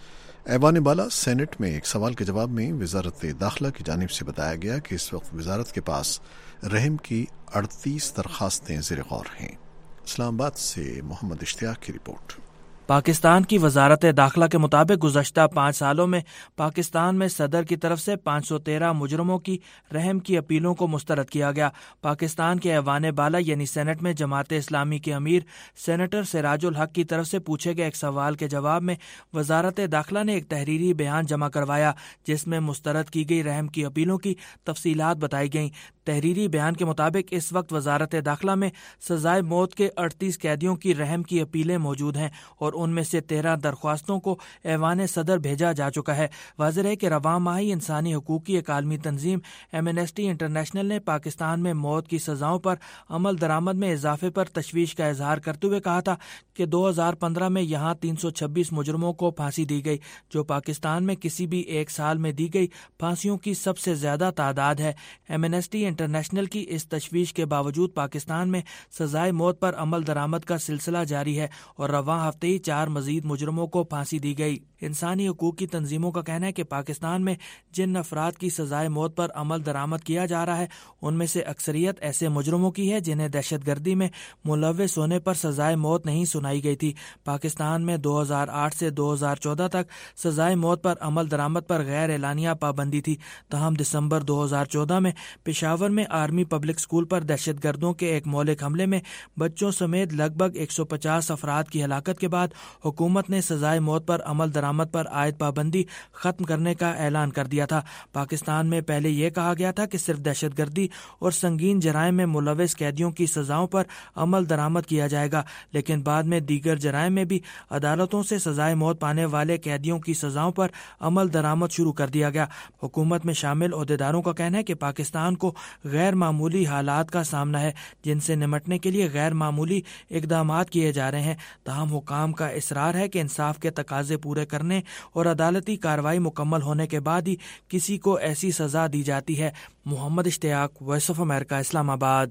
S1: ایوان بالا سینٹ میں ایک سوال کے جواب میں وزارت داخلہ کی جانب سے بتایا گیا کہ اس وقت وزارت کے پاس رحم کی 38 درخواستیں زیر غور ہیں۔ اسلام آباد سے محمد اشتیاق کی رپورٹ۔
S2: پاکستان کی وزارت داخلہ کے مطابق گزشتہ 5 سالوں میں پاکستان میں صدر کی طرف سے 513 مجرموں کی رحم کی اپیلوں کو مسترد کیا گیا۔ پاکستان کے ایوان بالا یعنی سینٹ میں جماعت اسلامی کے امیر سینیٹر سراج الحق کی طرف سے پوچھے گئے ایک سوال کے جواب میں وزارت داخلہ نے ایک تحریری بیان جمع کروایا جس میں مسترد کی گئی رحم کی اپیلوں کی تفصیلات بتائی گئیں۔ تحریری بیان کے مطابق اس وقت وزارت داخلہ میں سزائے موت کے 38 قیدیوں کی رحم کی اپیلیں موجود ہیں اور ان میں سے 13 درخواستوں کو ایوان صدر بھیجا جا چکا ہے۔ واضح ہے کہ رواں ماہی انسانی حقوق کی ایک عالمی تنظیم ایمنسٹی انٹرنیشنل نے پاکستان میں موت کی سزاؤں پر عمل درآمد میں اضافے پر تشویش کا اظہار کرتے ہوئے کہا تھا کہ 2015 میں یہاں 326 مجرموں کو پھانسی دی گئی، جو پاکستان میں کسی بھی ایک سال میں دی گئی پھانسیوں کی سب سے زیادہ تعداد ہے۔ ایمنسٹی انٹرنیشنل کی اس تشویش کے باوجود پاکستان میں سزائے موت پر عمل درآمد کا سلسلہ جاری ہے اور رواں ہفتے ہی 4 مزید مجرموں کو پھانسی دی گئی۔ انسانی حقوق کی تنظیموں کا کہنا ہے کہ پاکستان میں جن افراد کی سزائے موت پر عمل درآمد کیا جا رہا ہے ان میں سے اکثریت ایسے مجرموں کی ہے جنہیں دہشت گردی میں ملوث ہونے پر سزائے موت نہیں سنائی گئی تھی۔ پاکستان میں 2008 سے 2014 تک سزائے موت پر عمل درآمد پر غیر اعلانیہ پابندی تھی، تاہم دسمبر 2014 میں پشاور میں آرمی پبلک اسکول پر دہشت گردوں کے ایک مہلک حملے میں بچوں سمیت لگ بھگ 150 افراد کی ہلاکت کے بعد حکومت نے سزائے موت پر عمل درآمد پر عائد پابندی ختم کرنے کا اعلان کر دیا تھا۔ پاکستان میں پہلے یہ کہا گیا تھا کہ صرف دہشت گردی اور سنگین جرائم میں ملوث قیدیوں کی سزاؤں پر عمل درآمد کیا جائے گا، لیکن بعد میں دیگر جرائم میں بھی عدالتوں سے سزائے موت پانے والے قیدیوں کی سزاؤں پر عمل درآمد شروع کر دیا گیا۔ حکومت میں شامل عہدیداروں کا کہنا ہے کہ پاکستان کو غیر معمولی حالات کا سامنا ہے جن سے نمٹنے کے لیے غیر معمولی اقدامات کیے جا رہے ہیں، تاہم حکام کا اصرار ہے کہ انصاف کے تقاضے پورے کرنے اور عدالتی کارروائی مکمل ہونے کے بعد ہی کسی کو ایسی سزا دی جاتی ہے۔ محمد اشتیاق، وائس آف امریکہ، اسلام آباد۔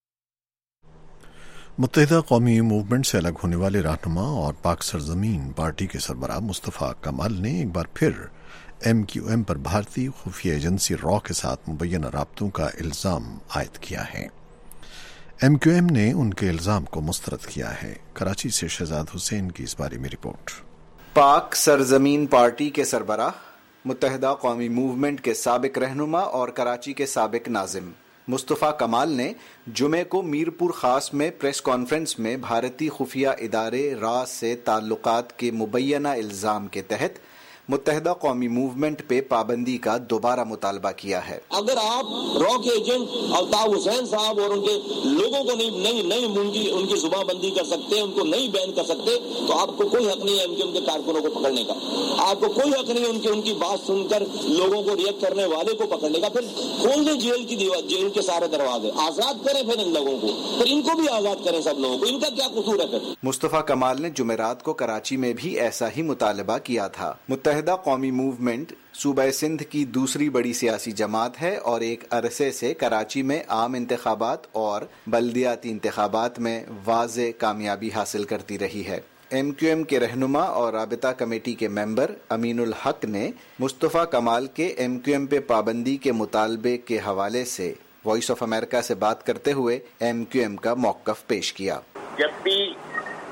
S1: متحدہ قومی موومنٹ سے الگ ہونے والے رہنما اور پاک سرزمین پارٹی کے سربراہ مصطفیٰ کمال نے ایک بار پھر MQM پر بھارتی خفیہ ایجنسی را کے ساتھ مبینہ رابطوں کا الزام عائد کیا ہے۔ MQM نے ان کے الزام کو مسترد کیا ہے۔ کراچی سے شہزاد حسین کی اس بارے میں رپورٹ۔
S19: پاک سرزمین پارٹی کے سربراہ، متحدہ قومی موومنٹ کے سابق رہنما اور کراچی کے سابق ناظم مصطفیٰ کمال نے جمعے کو میرپور خاص میں پریس کانفرنس میں بھارتی خفیہ ادارے را سے تعلقات کے مبینہ الزام کے تحت متحدہ قومی موومنٹ پہ پابندی کا دوبارہ مطالبہ کیا ہے۔
S20: اگر آپ را کے ایجنٹ الطاف حسین صاحب اور ان کے لوگوں کو نہیں ان کی زبان بندی کر سکتے، ان کو نہیں بین کر سکتے، تو آپ کو کوئی حق نہیں ہے MQM کے کارکنوں کو پکڑنے کا۔ آپ کو کوئی حق نہیں ہے ان کی بات سن کر لوگوں کو ریئیکٹ کرنے والے کو پکڑنے کا۔ پھر کھول دیں جیل کے سارے دروازے، آزاد کریں پھر ان لوگوں کو، پھر ان کو بھی آزاد کریں سب لوگوں کو۔ ان کا کیا قصور ہے پھر؟
S19: مصطفیٰ کمال نے جمعرات کو کراچی میں بھی ایسا ہی مطالبہ کیا تھا۔ متحدہ قومی موومنٹ صوبہ سندھ کی دوسری بڑی سیاسی جماعت ہے اور ایک عرصے سے کراچی میں عام انتخابات اور بلدیاتی انتخابات میں واضح کامیابی حاصل کرتی رہی ہے۔ MQM کے رہنما اور رابطہ کمیٹی کے ممبر امین الحق نے مصطفیٰ کمال کے MQM پہ پابندی کے مطالبے کے حوالے سے وائس آف امریکہ سے بات کرتے ہوئے MQM کا موقف پیش کیا۔
S21: جب بھی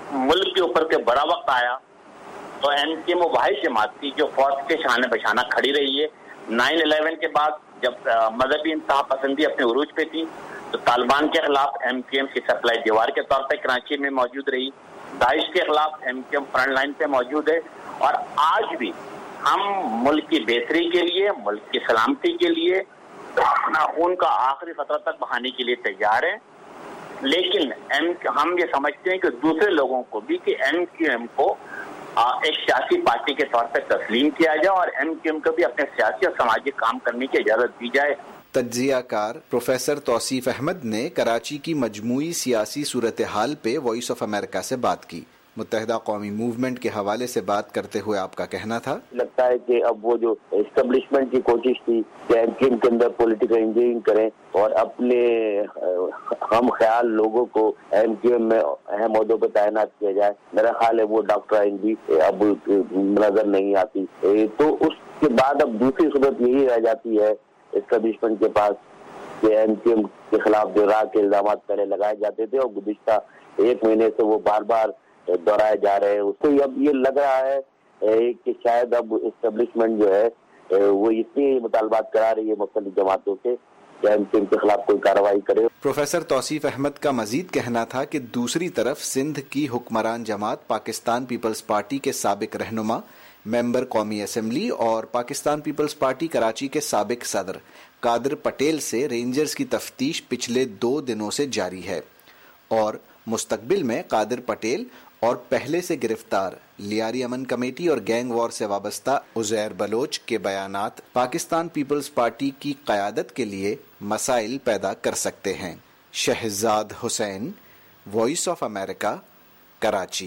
S20: मुल्क के ऊपर के बड़ा वक्त आया तो एमकेएम वो वाहिद जमात थी जो फौज के शान बशाना खड़ी रही है। 9/11 के बाद जब मजहबी इंतहा पसंदी अपने उरूज पे थी तो तालिबान के खिलाफ एमकेएम की सप्लाई दीवार के तौर पर कराची में मौजूद रही। दाइश के खिलाफ एमकेएम फ्रंट लाइन पे मौजूद है और आज भी हम मुल्क की बेहतरी के लिए, मुल्क की सलामती के लिए अपना खून का आखिरी खतरा तक बहाने के लिए तैयार हैं। लेकिन हम ये समझते हैं कि दूसरे लोगों को भी कि एमकेएम को एक सियासी पार्टी के तौर पर तस्लीम किया जाए और एमकेएम को भी अपने सियासी और सामाजिक काम करने की इजाजत दी जाए।
S19: तज्जियाकार प्रोफेसर तौसीफ अहमद ने कराची की मजमूई सियासी सूरत हाल पे वॉइस ऑफ अमेरिका से बात की। मुत्तहिदा कौमी मूवमेंट के हवाले से बात करते हुए आपका कहना था,
S21: लगता है कि अब वो जो एस्टेब्लिशमेंट की कोशिश थी कि एमकेएम के अंदर पॉलिटिकल इंजीनियरिंग करें और अपने हम ख्याल लोगों को एमकेएम में अहम ओहदों पर तैनात किया जाए, मेरा ख्याल है वो डॉक्टराइन भी अब नजर नहीं आती। तो उसके बाद अब दूसरी सूरत यही रह जाती है एस्टेब्लिशमेंट के पास कि एमकेएम के खिलाफ जो राह के इल्जाम पहले लगाए जाते थे और गुज़िश्ता 1 महीने से वो बार बार दोहराए जा रहे हैं। उसको अब ये लग रहा है कि शायद अब एस्टेब्लिशमेंट जो है वो इतनी मुतालबात करा रही है मुख्तलिफ जमातों से कि एमकेएम के खिलाफ कोई कार्रवाई करे।
S19: प्रोफेसर तौसीफ अहमद का मजीद कहना था कि दूसरी तरफ सिंध की हुक्मरान जमात पाकिस्तान पीपल्स पार्टी के साबिक रहनुमा, मेंबर कौमी असेंबली और पाकिस्तान पीपल्स पार्टी कराची के साबिक सदर कादिर पटेल से रेंजर्स की तफ्तीश पिछले 2 दिनों से जारी है और मुस्तकबिल में कादिर पटेल और पहले से गिरफ्तार लियारी अमन कमेटी और गैंग वॉर से वाबस्ता उजैर बलोच के बयानात पाकिस्तान पीपल्स पार्टी की क़यादत के लिए मसाइल पैदा कर सकते हैं। Shahzad Hussain, Voice of America, Karachi.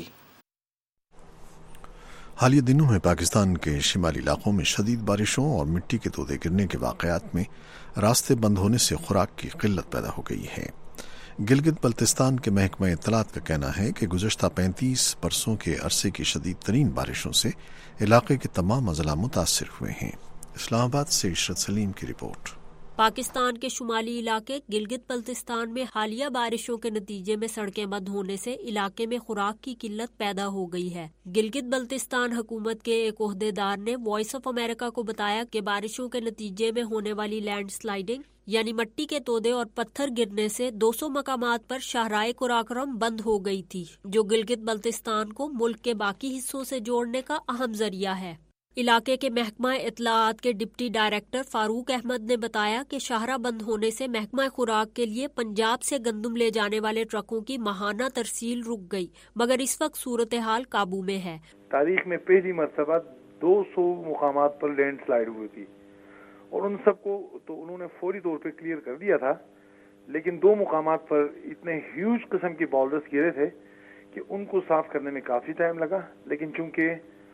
S1: हालिया दिनों में पाकिस्तान के शिमाली इलाकों में शदीद बारिशों और मिट्टी के तोदे गिरने के वाक़यात में रास्ते बंद होने से खुराक की किल्लत पैदा हो गई है। गिलगित बल्तिस्तान के महकमा इत्तलात का कहना है कि गुज़श्ता 35 बरसों के अरसे की शदीद तरीन बारिशों से इलाके के तमाम अज़ला मुतासिर हुए हैं। इस्लामाबाद से इशरत सलीम की रिपोर्ट।
S4: पाकिस्तान के शुमाली इलाके गिलगित बल्तिस्तान में हालिया बारिशों के नतीजे में सड़कें बंद होने से इलाके में खुराक की किल्लत पैदा हो गई है। गिलगित बल्तिस्तान हुकूमत के एक ओहदेदार ने वॉइस ऑफ अमेरिका को बताया कि बारिशों के नतीजे में होने वाली लैंड स्लाइडिंग यानी मिट्टी के तोदे और पत्थर गिरने से 200 मकामात पर शाहराए कुराकरम बंद हो गई थी, जो गिलगित बल्तिस्तान को मुल्क के बाकी हिस्सों से जोड़ने का अहम जरिया है। इलाके के महकमा इत्तलाआत के डिप्टी डायरेक्टर फारूक अहमद ने बताया कि शाहरा बंद होने से महकमा खुराक के लिए पंजाब से गंदम ले जाने वाले ट्रकों की माहाना तरसील रुक गई, मगर इस वक्त सूरत हाल काबू में है।
S8: तारीख में पहली मरतबा 200 मुकामात पर लैंड स्लाइड हुई थी और उन सबको तो उन्होंने फौरी तौर पे क्लियर कर दिया था, लेकिन 2 मुकामात पर इतने ह्यूज किस्म के बॉल्डर्स गिरे थे कि उनको साफ करने में काफ़ी टाइम लगा। लेकिन चूंकि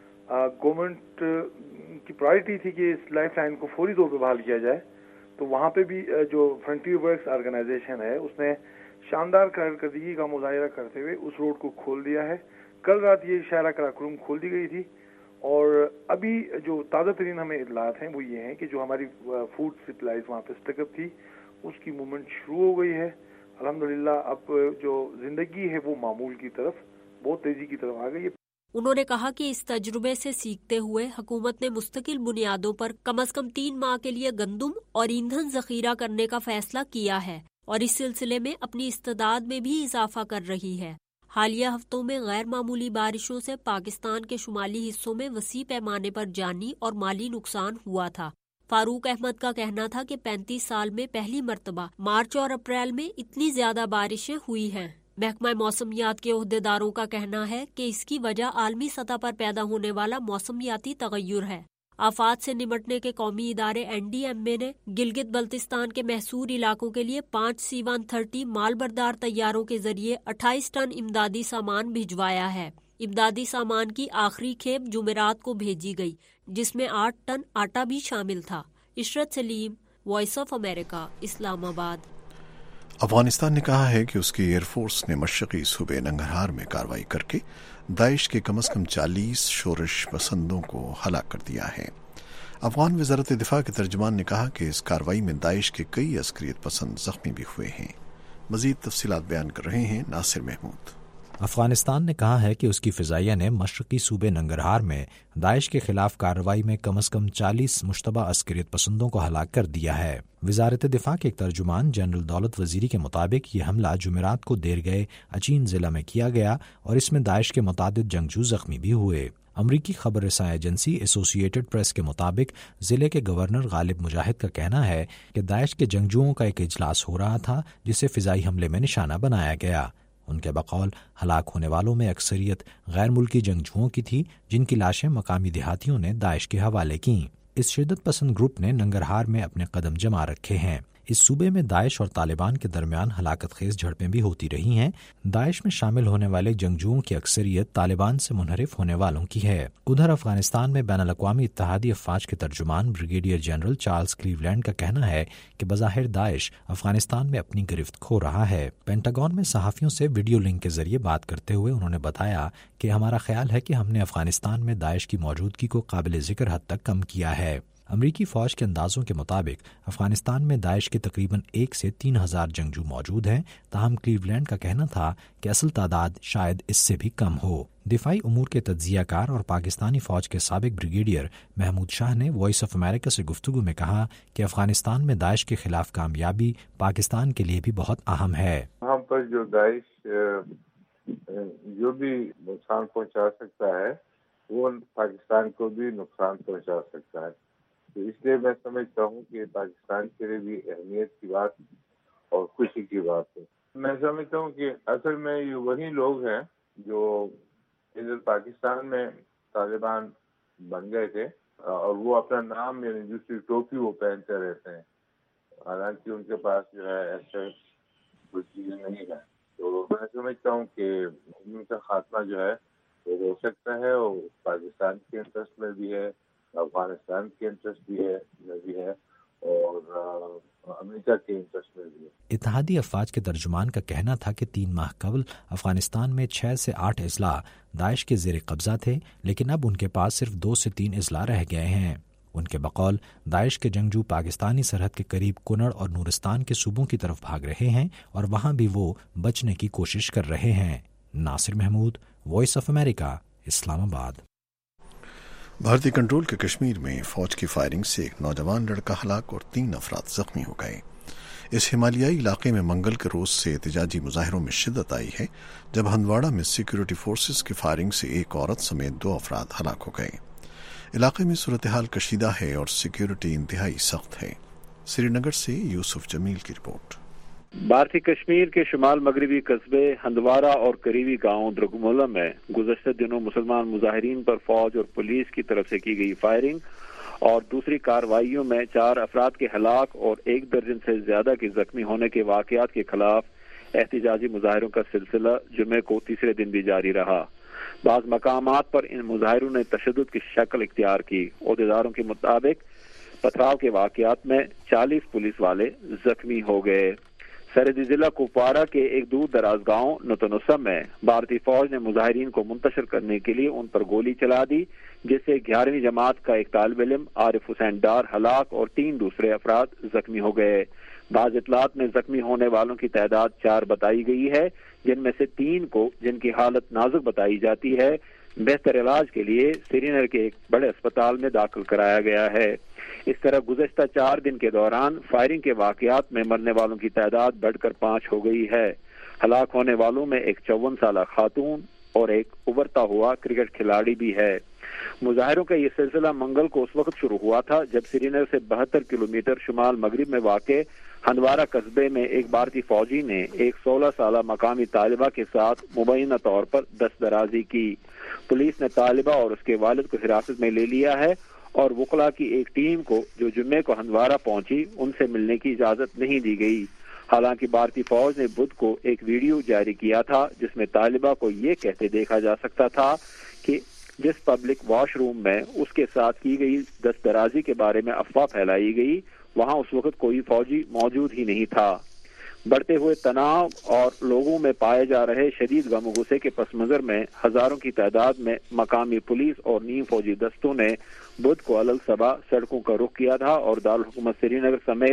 S8: गवर्नमेंट की प्रायोरिटी थी कि इस लाइफ लाइन को फौरी तौर पे बहाल किया जाए, तो वहाँ पे भी जो फ्रंटियर वर्क्स ऑर्गेनाइजेशन है उसने शानदार कारकर्दगी का मुजाहिरा करते हुए उस रोड को खोल दिया है। कल रात ये शाहरा कराकरम खोल दी गई थी और अभी जो ताज़ा तरीन हमें इतलात हैं वो ये हैं कि जो हमारी फूड सप्लाईज वहाँ पे स्टकअप थी उसकी मूवमेंट शुरू हो गई है। अल्हम्दुलिल्लाह अब जो जिंदगी है वो मामूल की तरफ बहुत तेजी की तरफ आ गई है।
S4: उन्होंने कहा कि इस तजुर्बे से सीखते हुए हुकूमत ने मुस्तकिल बुनियादों पर कम से कम 3 माह के लिए गंदम और ईंधन जखीरा करने का फैसला किया है और इस सिलसिले में अपनी इस्तेदाद में भी इजाफा कर रही है। हालिया हफ्तों में गैर मामूली बारिशों से पाकिस्तान के शुमाली हिस्सों में वसी पैमाने पर जानी और माली नुकसान हुआ था। फारूक अहमद का कहना था कि 35 साल में पहली मर्तबा मार्च और अप्रैल में इतनी ज्यादा बारिशें हुई हैं। महकमा मौसमियात के ओहदेदारों का कहना है कि इसकी वजह आलमी सतह पर पैदा होने वाला मौसमियाती तगय्युर है। आफात से निपटने के कौमी इदारे NDMA ने गिलगित बल्तिस्तान के महसूर इलाकों के लिए 5 C-130 मालबरदार तैयारों के जरिए 28 टन इमदादी सामान भिजवाया है। इमदादी सामान की आखिरी खेप जुमेरात को भेजी गई, जिसमें 8 टन आटा भी शामिल था। Ishrat Saleem, Voice of America, Islamabad.
S1: Afghanistan ने कहा है कि उसकी एयरफोर्स ने मशरकी सूबे नंगरहार में कार्रवाई करके दाइश के कम से कम 40 शोरश पसंदों को हलाक कर दिया है। अफगान वज़ारत दिफा के तर्जुमान ने कहा कि इस कार्रवाई में दाइश के कई अस्करियत पसंद जख्मी भी हुए हैं। मजीद तफसीलात बयान कर रहे हैं नासिर महमूद।
S5: افغانستان نے کہا ہے کہ اس کی فضائیہ نے مشرقی صوبے ننگرہار میں داعش کے خلاف کارروائی میں کم از کم 40 مشتبہ عسکریت پسندوں کو ہلاک کر دیا ہے۔ وزارت دفاع کے ایک ترجمان جنرل دولت وزیری کے مطابق یہ حملہ جمعرات کو دیر گئے اچین ضلع میں کیا گیا اور اس میں داعش کے متعدد جنگجو زخمی بھی ہوئے۔ امریکی خبر رساں ایجنسی ایسوسییٹڈ پریس کے مطابق ضلع کے گورنر غالب مجاہد کا کہنا ہے کہ داعش کے جنگجوؤں کا ایک اجلاس ہو رہا تھا جسے فضائی حملے میں نشانہ بنایا گیا۔ ان کے بقول ہلاک ہونے والوں میں اکثریت غیر ملکی جنگجوؤں کی تھی جن کی لاشیں مقامی دیہاتیوں نے داعش کے حوالے کیں۔ اس شدت پسند گروپ نے ننگرہار میں اپنے قدم جما رکھے ہیں۔ اس صوبے میں داعش اور طالبان کے درمیان ہلاکت خیز جھڑپیں بھی ہوتی رہی ہیں۔ داعش میں شامل ہونے والے جنگجوؤں کی اکثریت طالبان سے منحرف ہونے والوں کی ہے۔ ادھر افغانستان میں بین الاقوامی اتحادی افواج کے ترجمان بریگیڈیئر جنرل چارلز کلیولینڈ کا کہنا ہے کہ بظاہر داعش افغانستان میں اپنی گرفت کھو رہا ہے۔ پینٹاگون میں صحافیوں سے ویڈیو لنک کے ذریعے بات کرتے ہوئے انہوں نے بتایا کہ ہمارا خیال ہے کہ ہم نے افغانستان میں داعش کی موجودگی کو قابل ذکر حد تک کم کیا ہے۔ امریکی فوج کے اندازوں کے مطابق افغانستان میں داعش کے تقریباً 1 سے 3 ہزار جنگجو موجود ہیں، تاہم کلیولینڈ کا کہنا تھا کہ اصل تعداد شاید اس سے بھی کم ہو۔ دفاعی امور کے تجزیہ کار اور پاکستانی فوج کے سابق بریگیڈیئر محمود شاہ نے وائس آف امریکہ سے گفتگو میں کہا کہ افغانستان میں داعش کے خلاف کامیابی پاکستان کے لیے بھی بہت اہم ہے۔
S22: وہاں پر جو داعش جو بھی نقصان پہنچا سکتا ہے وہ پاکستان کو بھی نقصان پہنچا سکتا ہے، تو اس لیے میں سمجھتا ہوں کہ پاکستان کے لیے بھی اہمیت کی بات اور خوشی کی بات ہے۔ میں سمجھتا ہوں کہ اصل میں یہ وہی لوگ ہیں جو ادھر پاکستان میں طالبان بن گئے تھے اور وہ اپنا نام یعنی دوسری ٹوپی وہ پہنتے رہتے ہیں، حالانکہ ان کے پاس جو ہے ایسے کوئی چیز نہیں ہے۔ تو میں سمجھتا ہوں کہ ان کا خاتمہ جو ہے وہ ہو سکتا ہے اور پاکستان کے انٹرسٹ میں بھی ہے، افغانستان کے انٹرسٹ بھی ہے اور امریکہ کے انٹرسٹ میں بھی ہے۔
S5: اتحادی افواج کے ترجمان کا کہنا تھا کہ 3 ماہ قبل افغانستان میں 6 سے 8 اضلاع داعش کے زیر قبضہ تھے، لیکن اب ان کے پاس صرف 2 سے 3 اضلاع رہ گئے ہیں۔ ان کے بقول داعش کے جنگجو پاکستانی سرحد کے قریب کنڑ اور نورستان کے صوبوں کی طرف بھاگ رہے ہیں اور وہاں بھی وہ بچنے کی کوشش کر رہے ہیں۔ Nasir Mahmood, Voice of America, Islamabad.
S1: بھارتی کنٹرول کے کشمیر میں فوج کی فائرنگ سے ایک نوجوان لڑکا ہلاک اور 3 افراد زخمی ہو گئے۔ اس ہمالیائی علاقے میں منگل کے روز سے احتجاجی مظاہروں میں شدت آئی ہے جب ہندواڑہ میں سیکورٹی فورسز کی فائرنگ سے ایک عورت سمیت 2 افراد ہلاک ہو گئے۔ علاقے میں صورتحال کشیدہ ہے اور سیکورٹی انتہائی سخت ہے۔ سری نگر سے یوسف جمیل کی رپورٹ۔
S23: بھارتی کشمیر کے شمال مغربی قصبے ہندوارہ اور قریبی گاؤں درگمولہ میں گزشتہ دنوں مسلمان مظاہرین پر فوج اور پولیس کی طرف سے کی گئی فائرنگ اور دوسری کارروائیوں میں 4 افراد کے ہلاک اور 1 درجن سے زیادہ کے زخمی ہونے کے واقعات کے خلاف احتجاجی مظاہروں کا سلسلہ جمعے کو تیسرے دن بھی جاری رہا۔ بعض مقامات پر ان مظاہروں نے تشدد کی شکل اختیار کی۔ عہدیداروں کے مطابق پتھراؤ کے واقعات میں 40 پولیس والے زخمی ہو گئے۔ سرحدی ضلع کپواڑہ کے ایک دور دراز گاؤں نتنوسم میں بھارتی فوج نے مظاہرین کو منتشر کرنے کے لیے ان پر گولی چلا دی، جس سے 11ویں جماعت کا ایک طالب علم عارف حسین ڈار ہلاک اور 3 دوسرے افراد زخمی ہو گئے۔ بعض اطلاعات میں زخمی ہونے والوں کی تعداد 4 بتائی گئی ہے، جن میں سے 3 کو، جن کی حالت نازک بتائی جاتی ہے، بہتر علاج کے لیے سری نگر کے ایک بڑے اسپتال میں داخل کرایا گیا ہے۔ اس طرح گزشتہ 4 دن کے دوران فائرنگ کے واقعات میں مرنے والوں کی تعداد بڑھ کر 5 ہو گئی ہے۔ ہلاک ہونے والوں میں ایک 54 سالہ خاتون اور ایک ابھرتا ہوا کرکٹ کھلاڑی بھی ہے۔ مظاہروں کا یہ سلسلہ منگل کو اس وقت شروع ہوا تھا جب سری نگر سے 72 کلومیٹر شمال مغرب میں واقع ہندوارہ قصبے میں ایک بھارتی فوجی نے ایک 16 سالہ مقامی طالبہ کے ساتھ مبینہ طور پر دست درازی کی۔ پولیس نے طالبہ اور اس کے والد کو حراست میں لے لیا ہے اور وکلاء کی ایک ٹیم کو جو جمعے کو ہندوارہ پہنچی ان سے ملنے کی اجازت نہیں دی گئی۔ حالانکہ بھارتی فوج نے بدھ کو ایک ویڈیو جاری کیا تھا جس میں طالبہ کو یہ کہتے دیکھا جا سکتا تھا کہ جس پبلک واش روم میں اس کے ساتھ کی گئی دست درازی کے بارے میں افواہ پھیلائی گئی وہاں اس وقت کوئی فوجی موجود ہی نہیں تھا۔ بڑھتے ہوئے تناؤ اور لوگوں میں پائے جا رہے شدید غم و غصے کے پس منظر میں ہزاروں کی تعداد میں مقامی پولیس اور نیم فوجی دستوں نے بدھ کو علل صبح سڑکوں کا رخ کیا تھا اور دارالحکومت سری نگر سمیت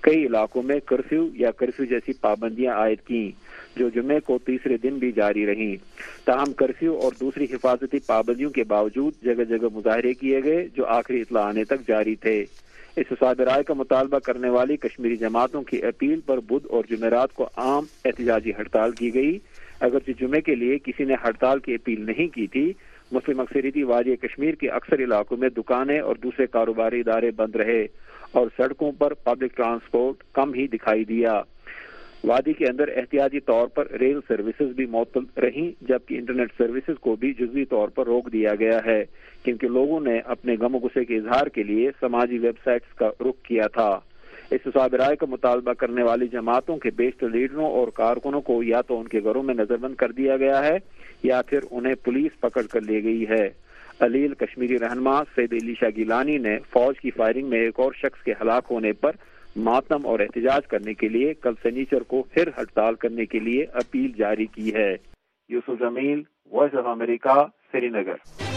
S23: کئی علاقوں میں کرفیو یا کرفیو جیسی پابندیاں عائد کیں جو جمعے کو تیسرے دن بھی جاری رہیں. تاہم کرفیو اور دوسری حفاظتی پابندیوں کے باوجود جگہ جگہ مظاہرے کیے گئے جو آخری اطلاع آنے تک جاری تھے. اس حساب رائے کا مطالبہ کرنے والی کشمیری جماعتوں کی اپیل پر بدھ اور جمعرات کو عام احتجاجی ہڑتال کی گئی. اگرچہ جمعے کے لیے کسی نے ہڑتال کی اپیل نہیں کی تھی، مسلم اکثریتی وادی کشمیر کے اکثر علاقوں میں دکانیں اور دوسرے کاروباری ادارے بند رہے اور سڑکوں پر پبلک ٹرانسپورٹ کم ہی دکھائی دیا. وادی کے اندر احتیاطی طور پر ریل سروسز بھی معطل رہیں، جبکہ انٹرنیٹ سروسز کو بھی جزوی طور پر روک دیا گیا ہے کیونکہ لوگوں نے اپنے غم و غصے کے اظہار کے لیے سماجی ویب سائٹس کا رخ کیا تھا. اس حساب رائے کا مطالبہ کرنے والی جماعتوں کے بیشتر لیڈروں اور کارکنوں کو یا تو ان کے گھروں میں نظر بند کر دیا گیا ہے یا پھر انہیں پولیس پکڑ کر لے گئی ہے. علیل کشمیری رہنما سید علی شاہ گیلانی نے فوج کی فائرنگ میں ایک اور شخص کے ہلاک ہونے پر ماتم اور احتجاج کرنے کے لیے کل سنیچر کو پھر ہڑتال کرنے کے لیے اپیل جاری کی ہے. Yusuf Jameel, Voice of America, Srinagar.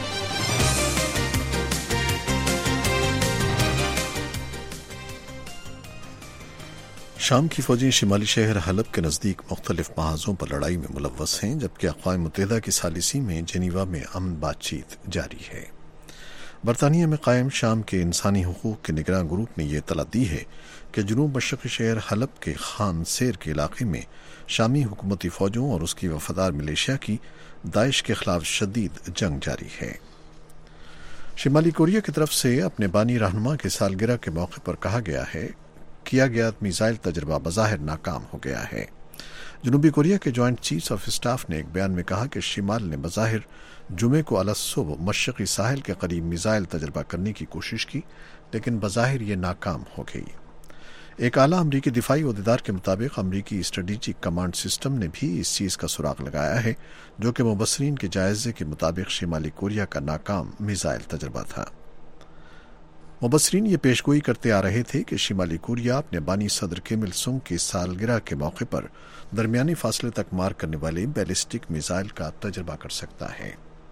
S1: شام کی فوجیں شمالی شہر حلب کے نزدیک مختلف محاذوں پر لڑائی میں ملوث ہیں، جبکہ اقوام متحدہ کی ثالثی میں جنیوا میں امن بات چیت جاری ہے. برطانیہ میں قائم شام کے انسانی حقوق کے نگراں گروپ نے یہ اطلاع دی ہے کہ جنوب مشرقی شہر حلب کے خان سیر کے علاقے میں شامی حکومتی فوجوں اور اس کی وفادار ملیشیا کی داعش کے خلاف شدید جنگ جاری ہے. شمالی کوریا کی طرف سے اپنے بانی رہنما کے سالگرہ کے موقع پر کیا گیا میزائل تجربہ بظاہر ناکام ہو گیا ہے. جنوبی کوریا کے جوائنٹ چیفز آف اسٹاف نے ایک بیان میں کہا کہ شمال نے بظاہر جمعے کو الصبح مشرقی ساحل کے قریب میزائل تجربہ کرنے کی کوشش کی، لیکن بظاہر یہ ناکام ہو گئی. ایک اعلیٰ امریکی دفاعی عہدیدار کے مطابق امریکی اسٹریٹجک کمانڈ سسٹم نے بھی اس چیز کا سراغ لگایا ہے جو کہ مبصرین کے جائزے کے مطابق شمالی کوریا کا ناکام میزائل تجربہ تھا. مبصرین یہ پیشگوئی کرتے آ رہے تھے کہ شمالی کوریا اپنے بانی صدر کم il سنگ کی سالگرہ کے موقع پر درمیانی فاصلے تک مار کرنے والے بیلسٹک میزائل کا تجربہ کر سکتا ہے.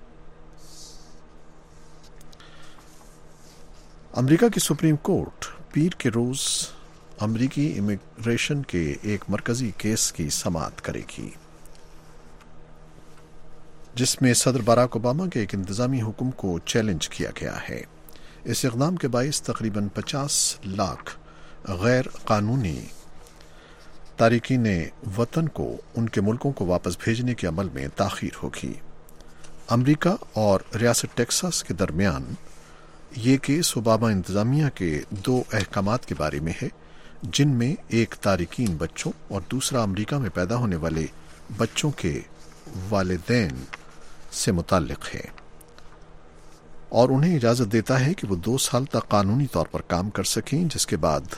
S1: امریکہ کی سپریم کورٹ پیر کے روز امریکی امیگریشن کے ایک مرکزی کیس کی سماعت کرے گی جس میں صدر باراک اوباما کے ایک انتظامی حکم کو چیلنج کیا گیا ہے. اس اقدام کے باعث تقریباً 50 لاکھ غیر قانونی تارکین وطن کو ان کے ملکوں کو واپس بھیجنے کے عمل میں تاخیر ہوگی. امریکہ اور ریاست ٹیکساس کے درمیان یہ کیس اوباما انتظامیہ کے 2 احکامات کے بارے میں ہے جن میں ایک تارکین بچوں اور دوسرا امریکہ میں پیدا ہونے والے بچوں کے والدین سے متعلق ہے اور انہیں اجازت دیتا ہے کہ وہ 2 سال تک قانونی طور پر کام کر سکیں جس کے بعد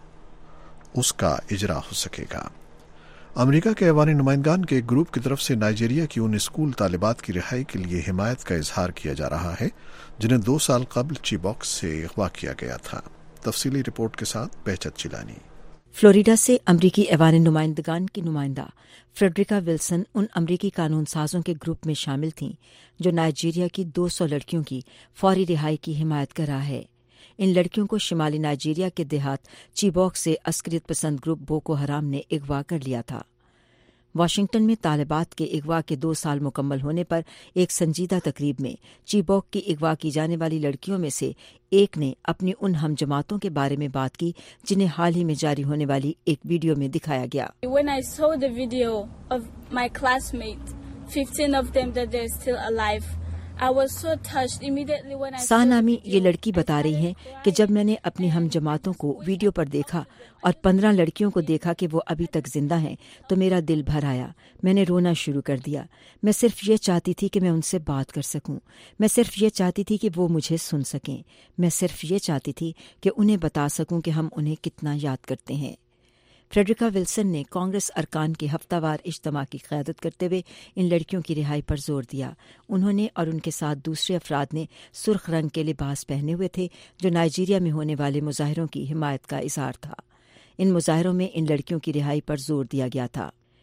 S1: اس کا اجرا ہو سکے گا. امریکہ کے ایوان نمائندگان کے ایک گروپ کی طرف سے نائجیریا کی ان اسکول طالبات کی رہائی کے لیے حمایت کا اظہار کیا جا رہا ہے جنہیں 2 سال قبل چیبوک سے اغوا کیا گیا تھا. تفصیلی رپورٹ کے ساتھ بہجت چیلانی.
S3: فلوریڈا سے امریکی ایوان نمائندگان کی نمائندہ فریڈریکا ولسن ان امریکی قانون سازوں کے گروپ میں شامل تھیں جو نائجیریا کی 200 لڑکیوں کی فوری رہائی کی حمایت کر رہا ہے. ان لڑکیوں کو شمالی نائجیریا کے دیہات چیبوک سے عسکریت پسند گروپ بوکو حرام نے اغوا کر لیا تھا. واشنگٹن میں طالبات کے اغوا کے 2 سال مکمل ہونے پر ایک سنجیدہ تقریب میں چیبوک کی اغوا کی جانے والی لڑکیوں میں سے ایک نے اپنی ان ہم جماعتوں کے بارے میں بات کی جنہیں حال ہی میں جاری ہونے والی ایک ویڈیو میں دکھایا گیا.
S6: When I saw the video of my classmates, 15 of them that they're still alive, I was so touched immediately when I saw
S3: سانامی یہ لڑکی بتا رہی ہے کہ جب میں نے اپنی ہم جماعتوں کو ویڈیو پر دیکھا اور 15 لڑکیوں کو دیکھا کہ وہ ابھی تک زندہ ہیں تو میرا دل بھر آیا. میں نے رونا شروع کر دیا. میں صرف یہ چاہتی تھی کہ میں ان سے بات کر سکوں. میں صرف یہ چاہتی تھی کہ وہ مجھے سن سکیں. میں صرف یہ چاہتی تھی کہ انہیں بتا سکوں کہ ہم انہیں کتنا یاد کرتے ہیں. فریڈریکا ولسن نے کانگریس ارکان کے ہفتہ وار اجتماع کی قیادت کرتے ہوئے ان لڑکیوں کی رہائی پر زور دیا. انہوں نے اور ان کے ساتھ دوسرے افراد نے سرخ رنگ کے لباس پہنے ہوئے تھے جو نائجیریا میں ہونے والے مظاہروں کی حمایت کا اظہار تھا. ان مظاہروں میں ان لڑکیوں کی رہائی پر زور دیا گیا تھا.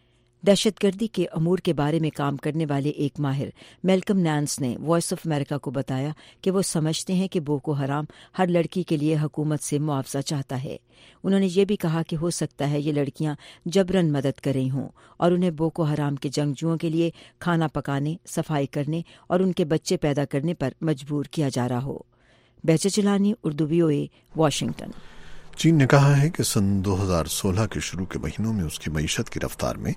S3: دہشت گردی کے امور کے بارے میں کام کرنے والے ایک ماہر میلکم نانس نے وائس آف امریکہ کو بتایا کہ وہ سمجھتے ہیں کہ بوکو حرام ہر لڑکی کے لیے حکومت سے معاوضہ چاہتا ہے۔ انہوں نے یہ بھی کہا کہ ہو سکتا ہے یہ لڑکیاں جبراً مدد کر رہی ہوں اور انہیں بوکو حرام کے جنگجوؤں کے لیے کھانا پکانے، صفائی کرنے اور ان کے بچے پیدا کرنے پر مجبور کیا جا رہا ہو۔ Behjat Gilani, Urdu VOA، Washington.
S1: چین نے کہا ہے کہ سن 2016 کے شروع کے مہینوں میں اس کی معیشت کی رفتار میں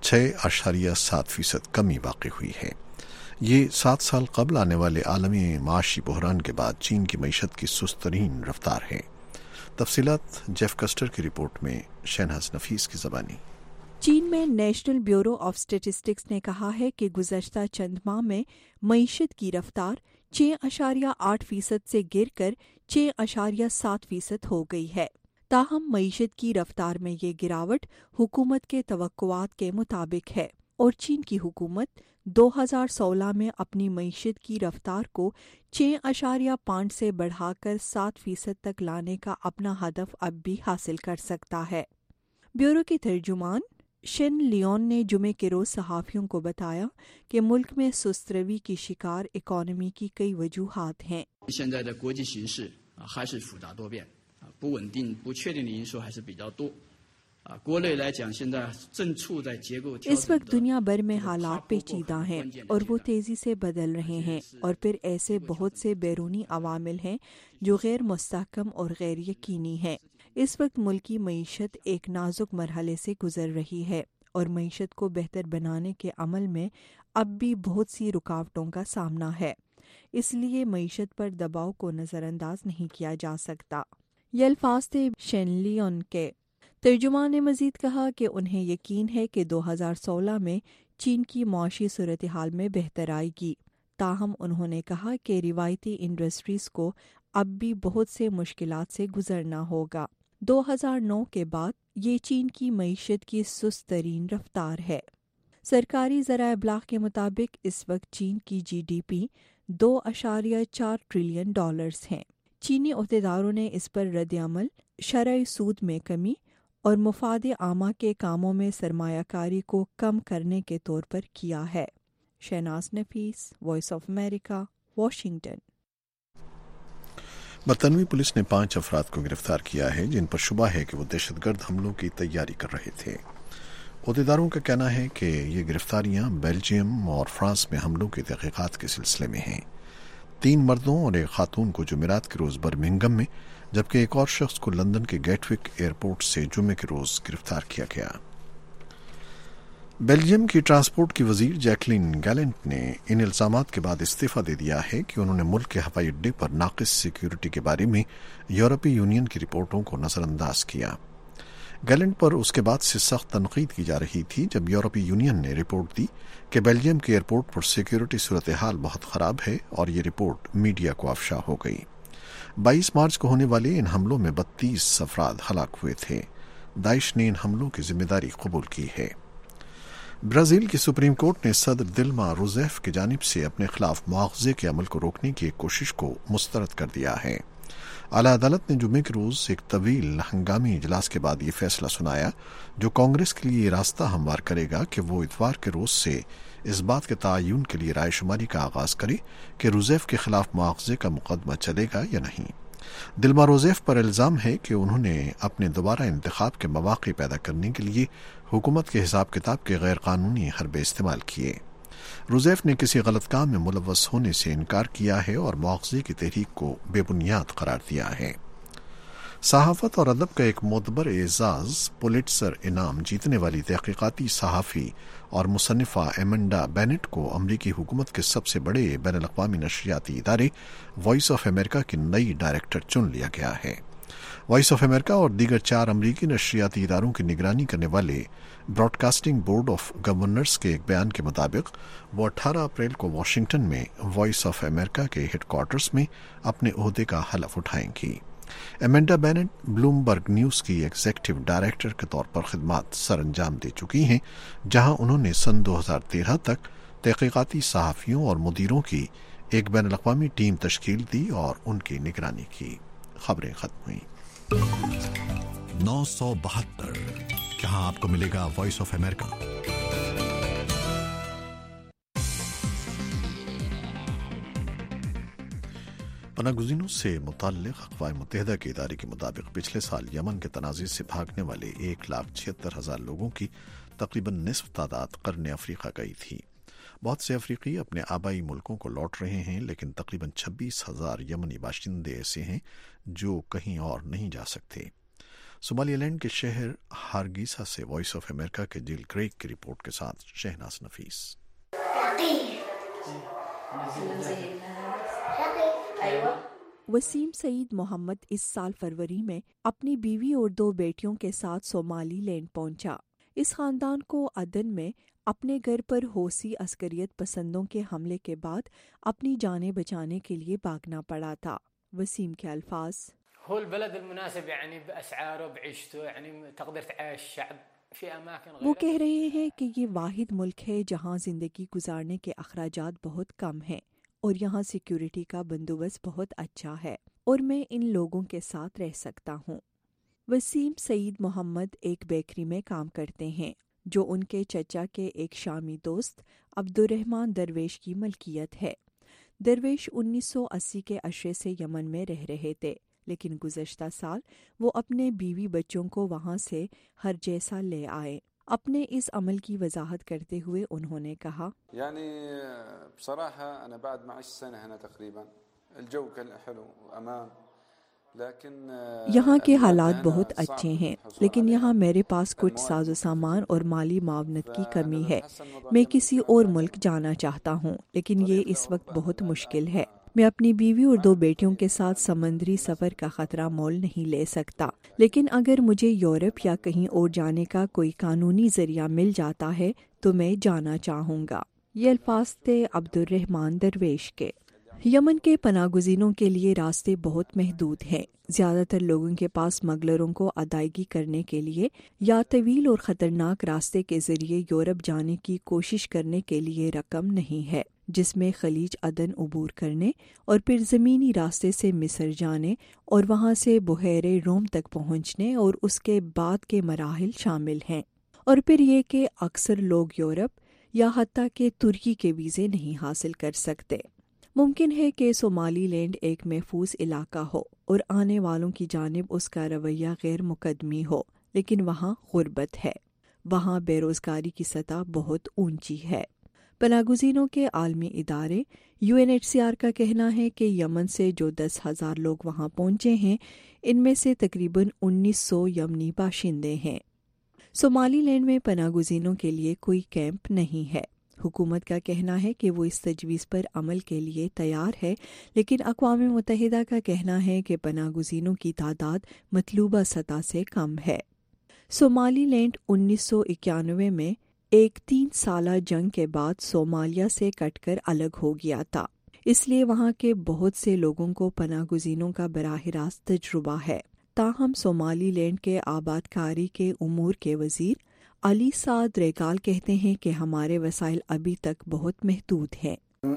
S1: 6.7% کمی واقع ہوئی ہے۔ یہ 7 سال قبل آنے والے عالمی معاشی بحران کے بعد چین کی معیشت کی سست ترین رفتار ہے۔ تفصیلات جیف کسٹر کی رپورٹ میں، شہناز نفیس کی زبانی۔
S7: چین میں نیشنل بیورو آف اسٹیٹسٹکس نے کہا ہے کہ گزشتہ چند ماہ میں معیشت کی رفتار 6.8% سے گر کر 6.7% ہو گئی ہے۔ تاہم معیشت کی رفتار میں یہ گراوٹ حکومت کے توقعات کے مطابق ہے اور چین کی حکومت 2016 میں اپنی معیشت کی رفتار کو 6.5 سے بڑھا کر 7% تک لانے کا اپنا ہدف اب بھی حاصل کر سکتا ہے۔ بیورو کے ترجمان شن لیون نے جمعے کے روز صحافیوں کو بتایا کہ ملک میں سست روی کی شکار اکانومی کی کئی وجوہات ہیں۔ اس وقت دنیا بھر میں حالات پیچیدہ ہیں اور وہ تیزی سے بدل رہے ہیں، اور پھر ایسے بہت سے بیرونی عوامل ہیں جو غیر مستحکم اور غیر یقینی ہیں۔ اس وقت ملکی معیشت ایک نازک مرحلے سے گزر رہی ہے اور معیشت کو بہتر بنانے کے عمل میں اب بھی بہت سی رکاوٹوں کا سامنا ہے، اس لیے معیشت پر دباؤ کو نظر انداز نہیں کیا جا سکتا۔ یہ الفاظ تھے شین لیون کے۔ ترجمان نے مزید کہا کہ انہیں یقین ہے کہ 2016 میں چین کی معاشی صورتحال میں بہتر آئے گی، تاہم انہوں نے کہا کہ روایتی انڈسٹریز کو اب بھی بہت سے مشکلات سے گزرنا ہوگا۔ 2009 کے بعد یہ چین کی معیشت کی سست ترین رفتار ہے۔ سرکاری ذرائع ابلاغ کے مطابق اس وقت چین کی GDP $2.4 ٹریلین ہیں۔ چینی عہدیداروں نے اس پر رد عمل شرح سود میں کمی اور مفاد عامہ کے کاموں میں سرمایہ کاری کو کم کرنے کے طور پر کیا ہے۔ Shahnaz Nafees, Voice of America, Washington.
S1: برطانوی پولیس نے 5 افراد کو گرفتار کیا ہے جن پر شبہ ہے کہ وہ دہشت گرد حملوں کی تیاری کر رہے تھے۔ عہدیداروں کا کہنا ہے کہ یہ گرفتاریاں بیلجیم اور فرانس میں حملوں کی تحقیقات کے سلسلے میں ہیں۔ 3 مردوں اور ایک خاتون کو جمعرات کے روز برمنگھم میں، جبکہ ایک اور شخص کو لندن کے گیٹوک ایئرپورٹ سے جمعے کے روز گرفتار کیا گیا۔ بیلجیم کی ٹرانسپورٹ کی وزیر جیکلین گیلنٹ نے ان الزامات کے بعد استعفیٰ دے دیا ہے کہ انہوں نے ملک کے ہوائی اڈے پر ناقص سیکیورٹی کے بارے میں یورپی یونین کی رپورٹوں کو نظر انداز کیا۔ گیلنٹ پر اس کے بعد سے سخت تنقید کی جا رہی تھی جب یورپی یونین نے رپورٹ دی کہ بیلجیم کے ایئرپورٹ پر سیکیورٹی صورتحال بہت خراب ہے، اور یہ رپورٹ میڈیا کو افشا ہو گئی۔ 22 مارچ کو ہونے والے ان حملوں میں 32 افراد ہلاک ہوئے تھے۔ داعش نے ان حملوں کی ذمہ داری قبول کی ہے۔ برازیل کی سپریم کورٹ نے صدر دلما روزیف کی جانب سے اپنے خلاف مواخذے کے عمل کو روکنے کی ایک کوشش کو مسترد کر دیا ہے۔ اعلیٰ عدالت نے جمعے کے روز ایک طویل ہنگامی اجلاس کے بعد یہ فیصلہ سنایا، جو کانگریس کے لیے یہ راستہ ہموار کرے گا کہ وہ اتوار کے روز سے اس بات کے تعین کے لیے رائے شماری کا آغاز کرے کہ روزیف کے خلاف مواخذے کا مقدمہ چلے گا یا نہیں۔ دلما روزیف پر الزام ہے کہ انہوں نے اپنے دوبارہ انتخاب کے مواقع پیدا کرنے کے لیے حکومت کے حساب کتاب کے غیر قانونی حربے استعمال کیے۔ روزیف نے کسی غلط کام میں ملوث ہونے سے انکار کیا ہے اور مواخذے کی تحریک کو بے بنیاد قرار دیا ہے۔ صحافت اور ادب کا ایک معتبر اعزاز، پولیٹزر انعام جیتنے والی تحقیقاتی صحافی اور مصنفہ ایمنڈا بینٹ کو امریکی حکومت کے سب سے بڑے بین الاقوامی نشریاتی ادارے وائس آف امریکہ کی نئی ڈائریکٹر چن لیا گیا ہے۔ وائس آف امریکہ اور دیگر 4 امریکی نشریاتی اداروں کی نگرانی کرنے والے broadcasting Board of Governors کے ایک بیان کے مطابق وہ 18 اپریل کو واشنگٹن میں وائس آف امریکہ کے ہیڈ کوارٹرز میں اپنے عہدے کا حلف اٹھائیں گی۔ ایمنڈا بینٹ بلومبرگ نیوز کی ایگزیکٹو ڈائریکٹر کے طور پر خدمات سر انجام دے چکی ہیں، جہاں انہوں نے سن 2013 تک تحقیقاتی صحافیوں اور مدیروں کی ایک بین الاقوامی ٹیم تشکیل دی اور ان کی نگرانی کی۔ خبریں ختم ہوئیں۔ 972 جہاں آپ کو ملے گا وائس آف امریکہ۔ पनागुज़ीनों से मुताल्लिक़ अक़वाम मुत्तहिदा के इदारे के मुताबिक पिछले साल यमन के तनाज़े से भागने वाले 1,76,000 लोगों की तकरीबन निस्फ तादाद क़र्न अफ्रीका गई थी। बहुत से अफ्रीकी अपने आबाई मुल्कों को लौट रहे हैं, लेकिन तकरीबन 26,000 यमनी बाशिंदे ऐसे हैं जो कहीं और नहीं जा सकते। सोमालिलैंड के शहर हारगीसा से वॉइस ऑफ अमेरिका के जिल क्रेग की रिपोर्ट के साथ शहनाज नफीस।
S7: वसीम सईद मोहम्मद इस साल फरवरी में अपनी बीवी और 2 बेटियों के साथ सोमालीलैंड पहुंचा। इस खानदान को अदन में अपने घर पर हौसी अस्करियत पसंदों के हमले के बाद अपनी जानें बचाने के लिए भागना पड़ा था। वसीम के अल्फाज, वो कह रहे हैं कि ये वाहिद मुल्क है जहाँ जिंदगी गुजारने के अखराजात बहुत कम हैं और यहाँ सिक्योरिटी का बंदोबस्त बहुत अच्छा है और मैं इन लोगों के साथ रह सकता हूँ। वसीम सईद मोहम्मद एक बेकरी में काम करते हैं जो उनके चचा के एक शामी दोस्त अब्दुर्रहमान दरवेश की मलकियत है। दरवेश 1980 के अशरे से यमन में रह रहे थे, लेकिन गुज़श्ता साल वो अपने बीवी बच्चों को वहाँ से हर जैसा ले आए। अपने इस अमल की वजाहत करते हुए उन्होंने कहा, यहाँ के हालात बहुत अच्छे हैं, लेकिन यहाँ मेरे पास कुछ साजो सामान और माली मावनत की कमी है। मैं किसी और मुल्क जाना चाहता हूँ, लेकिन ये इस वक्त बहुत मुश्किल है। मैं अपनी बीवी और 2 बेटियों के साथ समंदरी सफर का खतरा मोल नहीं ले सकता, लेकिन अगर मुझे यूरोप या कहीं और जाने का कोई कानूनी जरिया मिल जाता है तो मैं जाना चाहूँगा। ये अल्फाज थे अब्दुर्रहमान दरवेश के। यमन के पनागुज़ीनों के लिए रास्ते बहुत महदूद हैं। ज़्यादातर लोगों के पास स्मगलरों को अदायगी करने के लिए या तवील और ख़तरनाक रास्ते के ज़रिए यूरोप जाने की कोशिश करने के लिए रकम नहीं है, जिसमें खलीज अदन अबूर करने और फिर ज़मीनी रास्ते से मिस्र जाने और वहाँ से बहरे रोम तक पहुँचने और उसके बाद के मराहिल शामिल हैं। और फिर ये कि अक्सर लोग यूरोप या हत्ता के तुर्की के वीज़े नहीं हासिल कर सकते। मुमकिन है कि सोमालीलैंड एक महफूज इलाका हो और आने वालों की जानिब उसका रवैया गैर मुकदमी हो, लेकिन वहाँ गुर्बत है, वहाँ बेरोज़गारी की सतह बहुत ऊंची है। पनागुज़ीनों के आलमी इदारे UNHCR का कहना है कि यमन से जो 10,000 लोग वहाँ पहुँचे हैं, इनमें से तकरीबन 1900 यमनी बाशिंदे हैं। सोमालीलैंड में पनागुज़ीनों के लिए कोई कैंप नहीं है। हुकूमत का कहना है कि वो इस तजवीज़ पर अमल के लिए तैयार है, लेकिन अक़वाम मुत्तहिदा का कहना है कि पनागुज़ीनों की तादाद मतलूबा सतह से कम है। सोमालीलैंड 1991 में एक 3 साला जंग के बाद सोमालिया से कटकर अलग हो गया था, इसलिए वहाँ के बहुत से लोगों को पनागुज़ीनों का बराह रास्त तजुर्बा है। ताहम सोमालीलैंड के आबादकारी के उमूर के वज़ीर अली साद रेगाल कहते हैं कि हमारे वसाइल अभी तक बहुत महदूद हैं।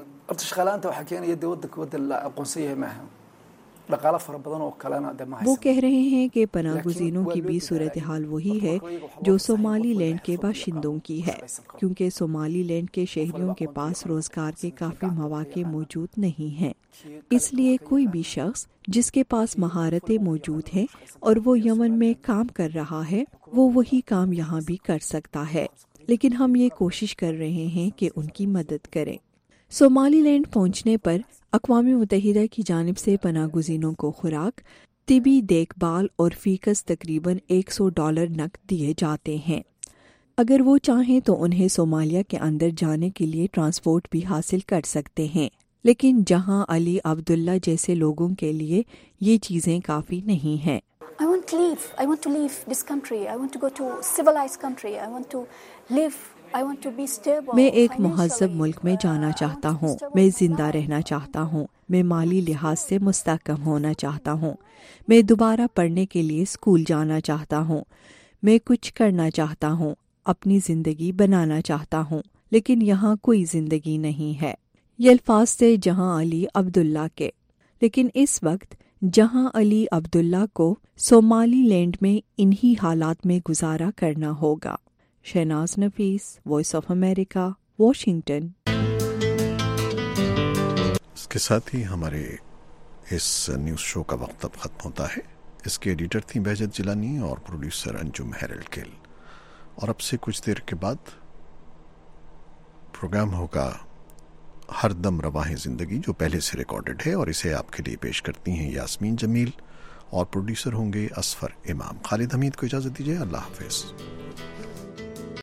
S7: वो कह रहे हैं कि पनागुज़ीनों की भी सूरत हाल वही है जो सोमालीलैंड के बाशिंदों की है, क्योंकि सोमालीलैंड के शहरियों के पास रोज़गार के काफ़ी मौक़े मौजूद नहीं हैं। इसलिए कोई भी शख्स जिसके पास महारतें मौजूद हैं और वो यमन में काम कर रहा है, वो वही काम यहाँ भी कर सकता है, लेकिन हम ये कोशिश कर रहे हैं कि उनकी मदद करें। सोमालीलैंड पहुँचने पर अक़वाम मुत्तहिदा की जानिब से पनागुज़ीनों को खुराक, तिबी देखभाल और फ़ीकस तकरीबन $100 नकद दिए जाते हैं। अगर वो चाहें तो उन्हें सोमालिया के अंदर जाने के लिए ट्रांसपोर्ट भी हासिल कर सकते हैं, लेकिन जहां अली अब्दुल्ला जैसे लोगों के लिए ये चीज़ें काफ़ी नहीं हैं।
S9: I want to leave. I want to leave this country. I want to go to civilized country. I want to live. I want to be stable.
S7: मैं एक मुहज़्ज़ब मुल्क में जाना चाहता हूँ। मैं जिंदा रहना चाहता हूँ। मैं माली लिहाज से मुस्तहकम होना चाहता हूँ। मैं दोबारा पढ़ने के लिए स्कूल जाना चाहता हूँ। मैं कुछ करना चाहता हूँ। अपनी ज़िंदगी बनाना चाहता हूँ, लेकिन यहाँ कोई ज़िंदगी नहीं है। ये अल्फाज थे जहाँ अली अब्दुल्ला के। लेकिन इस वक्त जहाँ अली अब्दुल्ला को सोमालीलैंड में इन्हीं हालात में गुजारा करना होगा। Shahnaz Nafees, Voice of America, Washington.
S1: इसके साथ ही हमारे اس نیوز شو کا وقت اب ختم ہوتا ہے. اس کے ایڈیٹر تھیں بہجت جیلانی اور پروڈیوسر انجم ہیرلڈ کیل. اور اب سے کچھ دیر کے بعد پروگرام ہوگا ہر دم رواں زندگی، جو پہلے سے ریکارڈڈ ہے، اور اسے آپ کے لیے پیش کرتی ہیں یاسمین جمیل، اور پروڈیوسر ہوں گے اسفر امام. خالد حمید کو اجازت دیجیے. اللہ حافظ.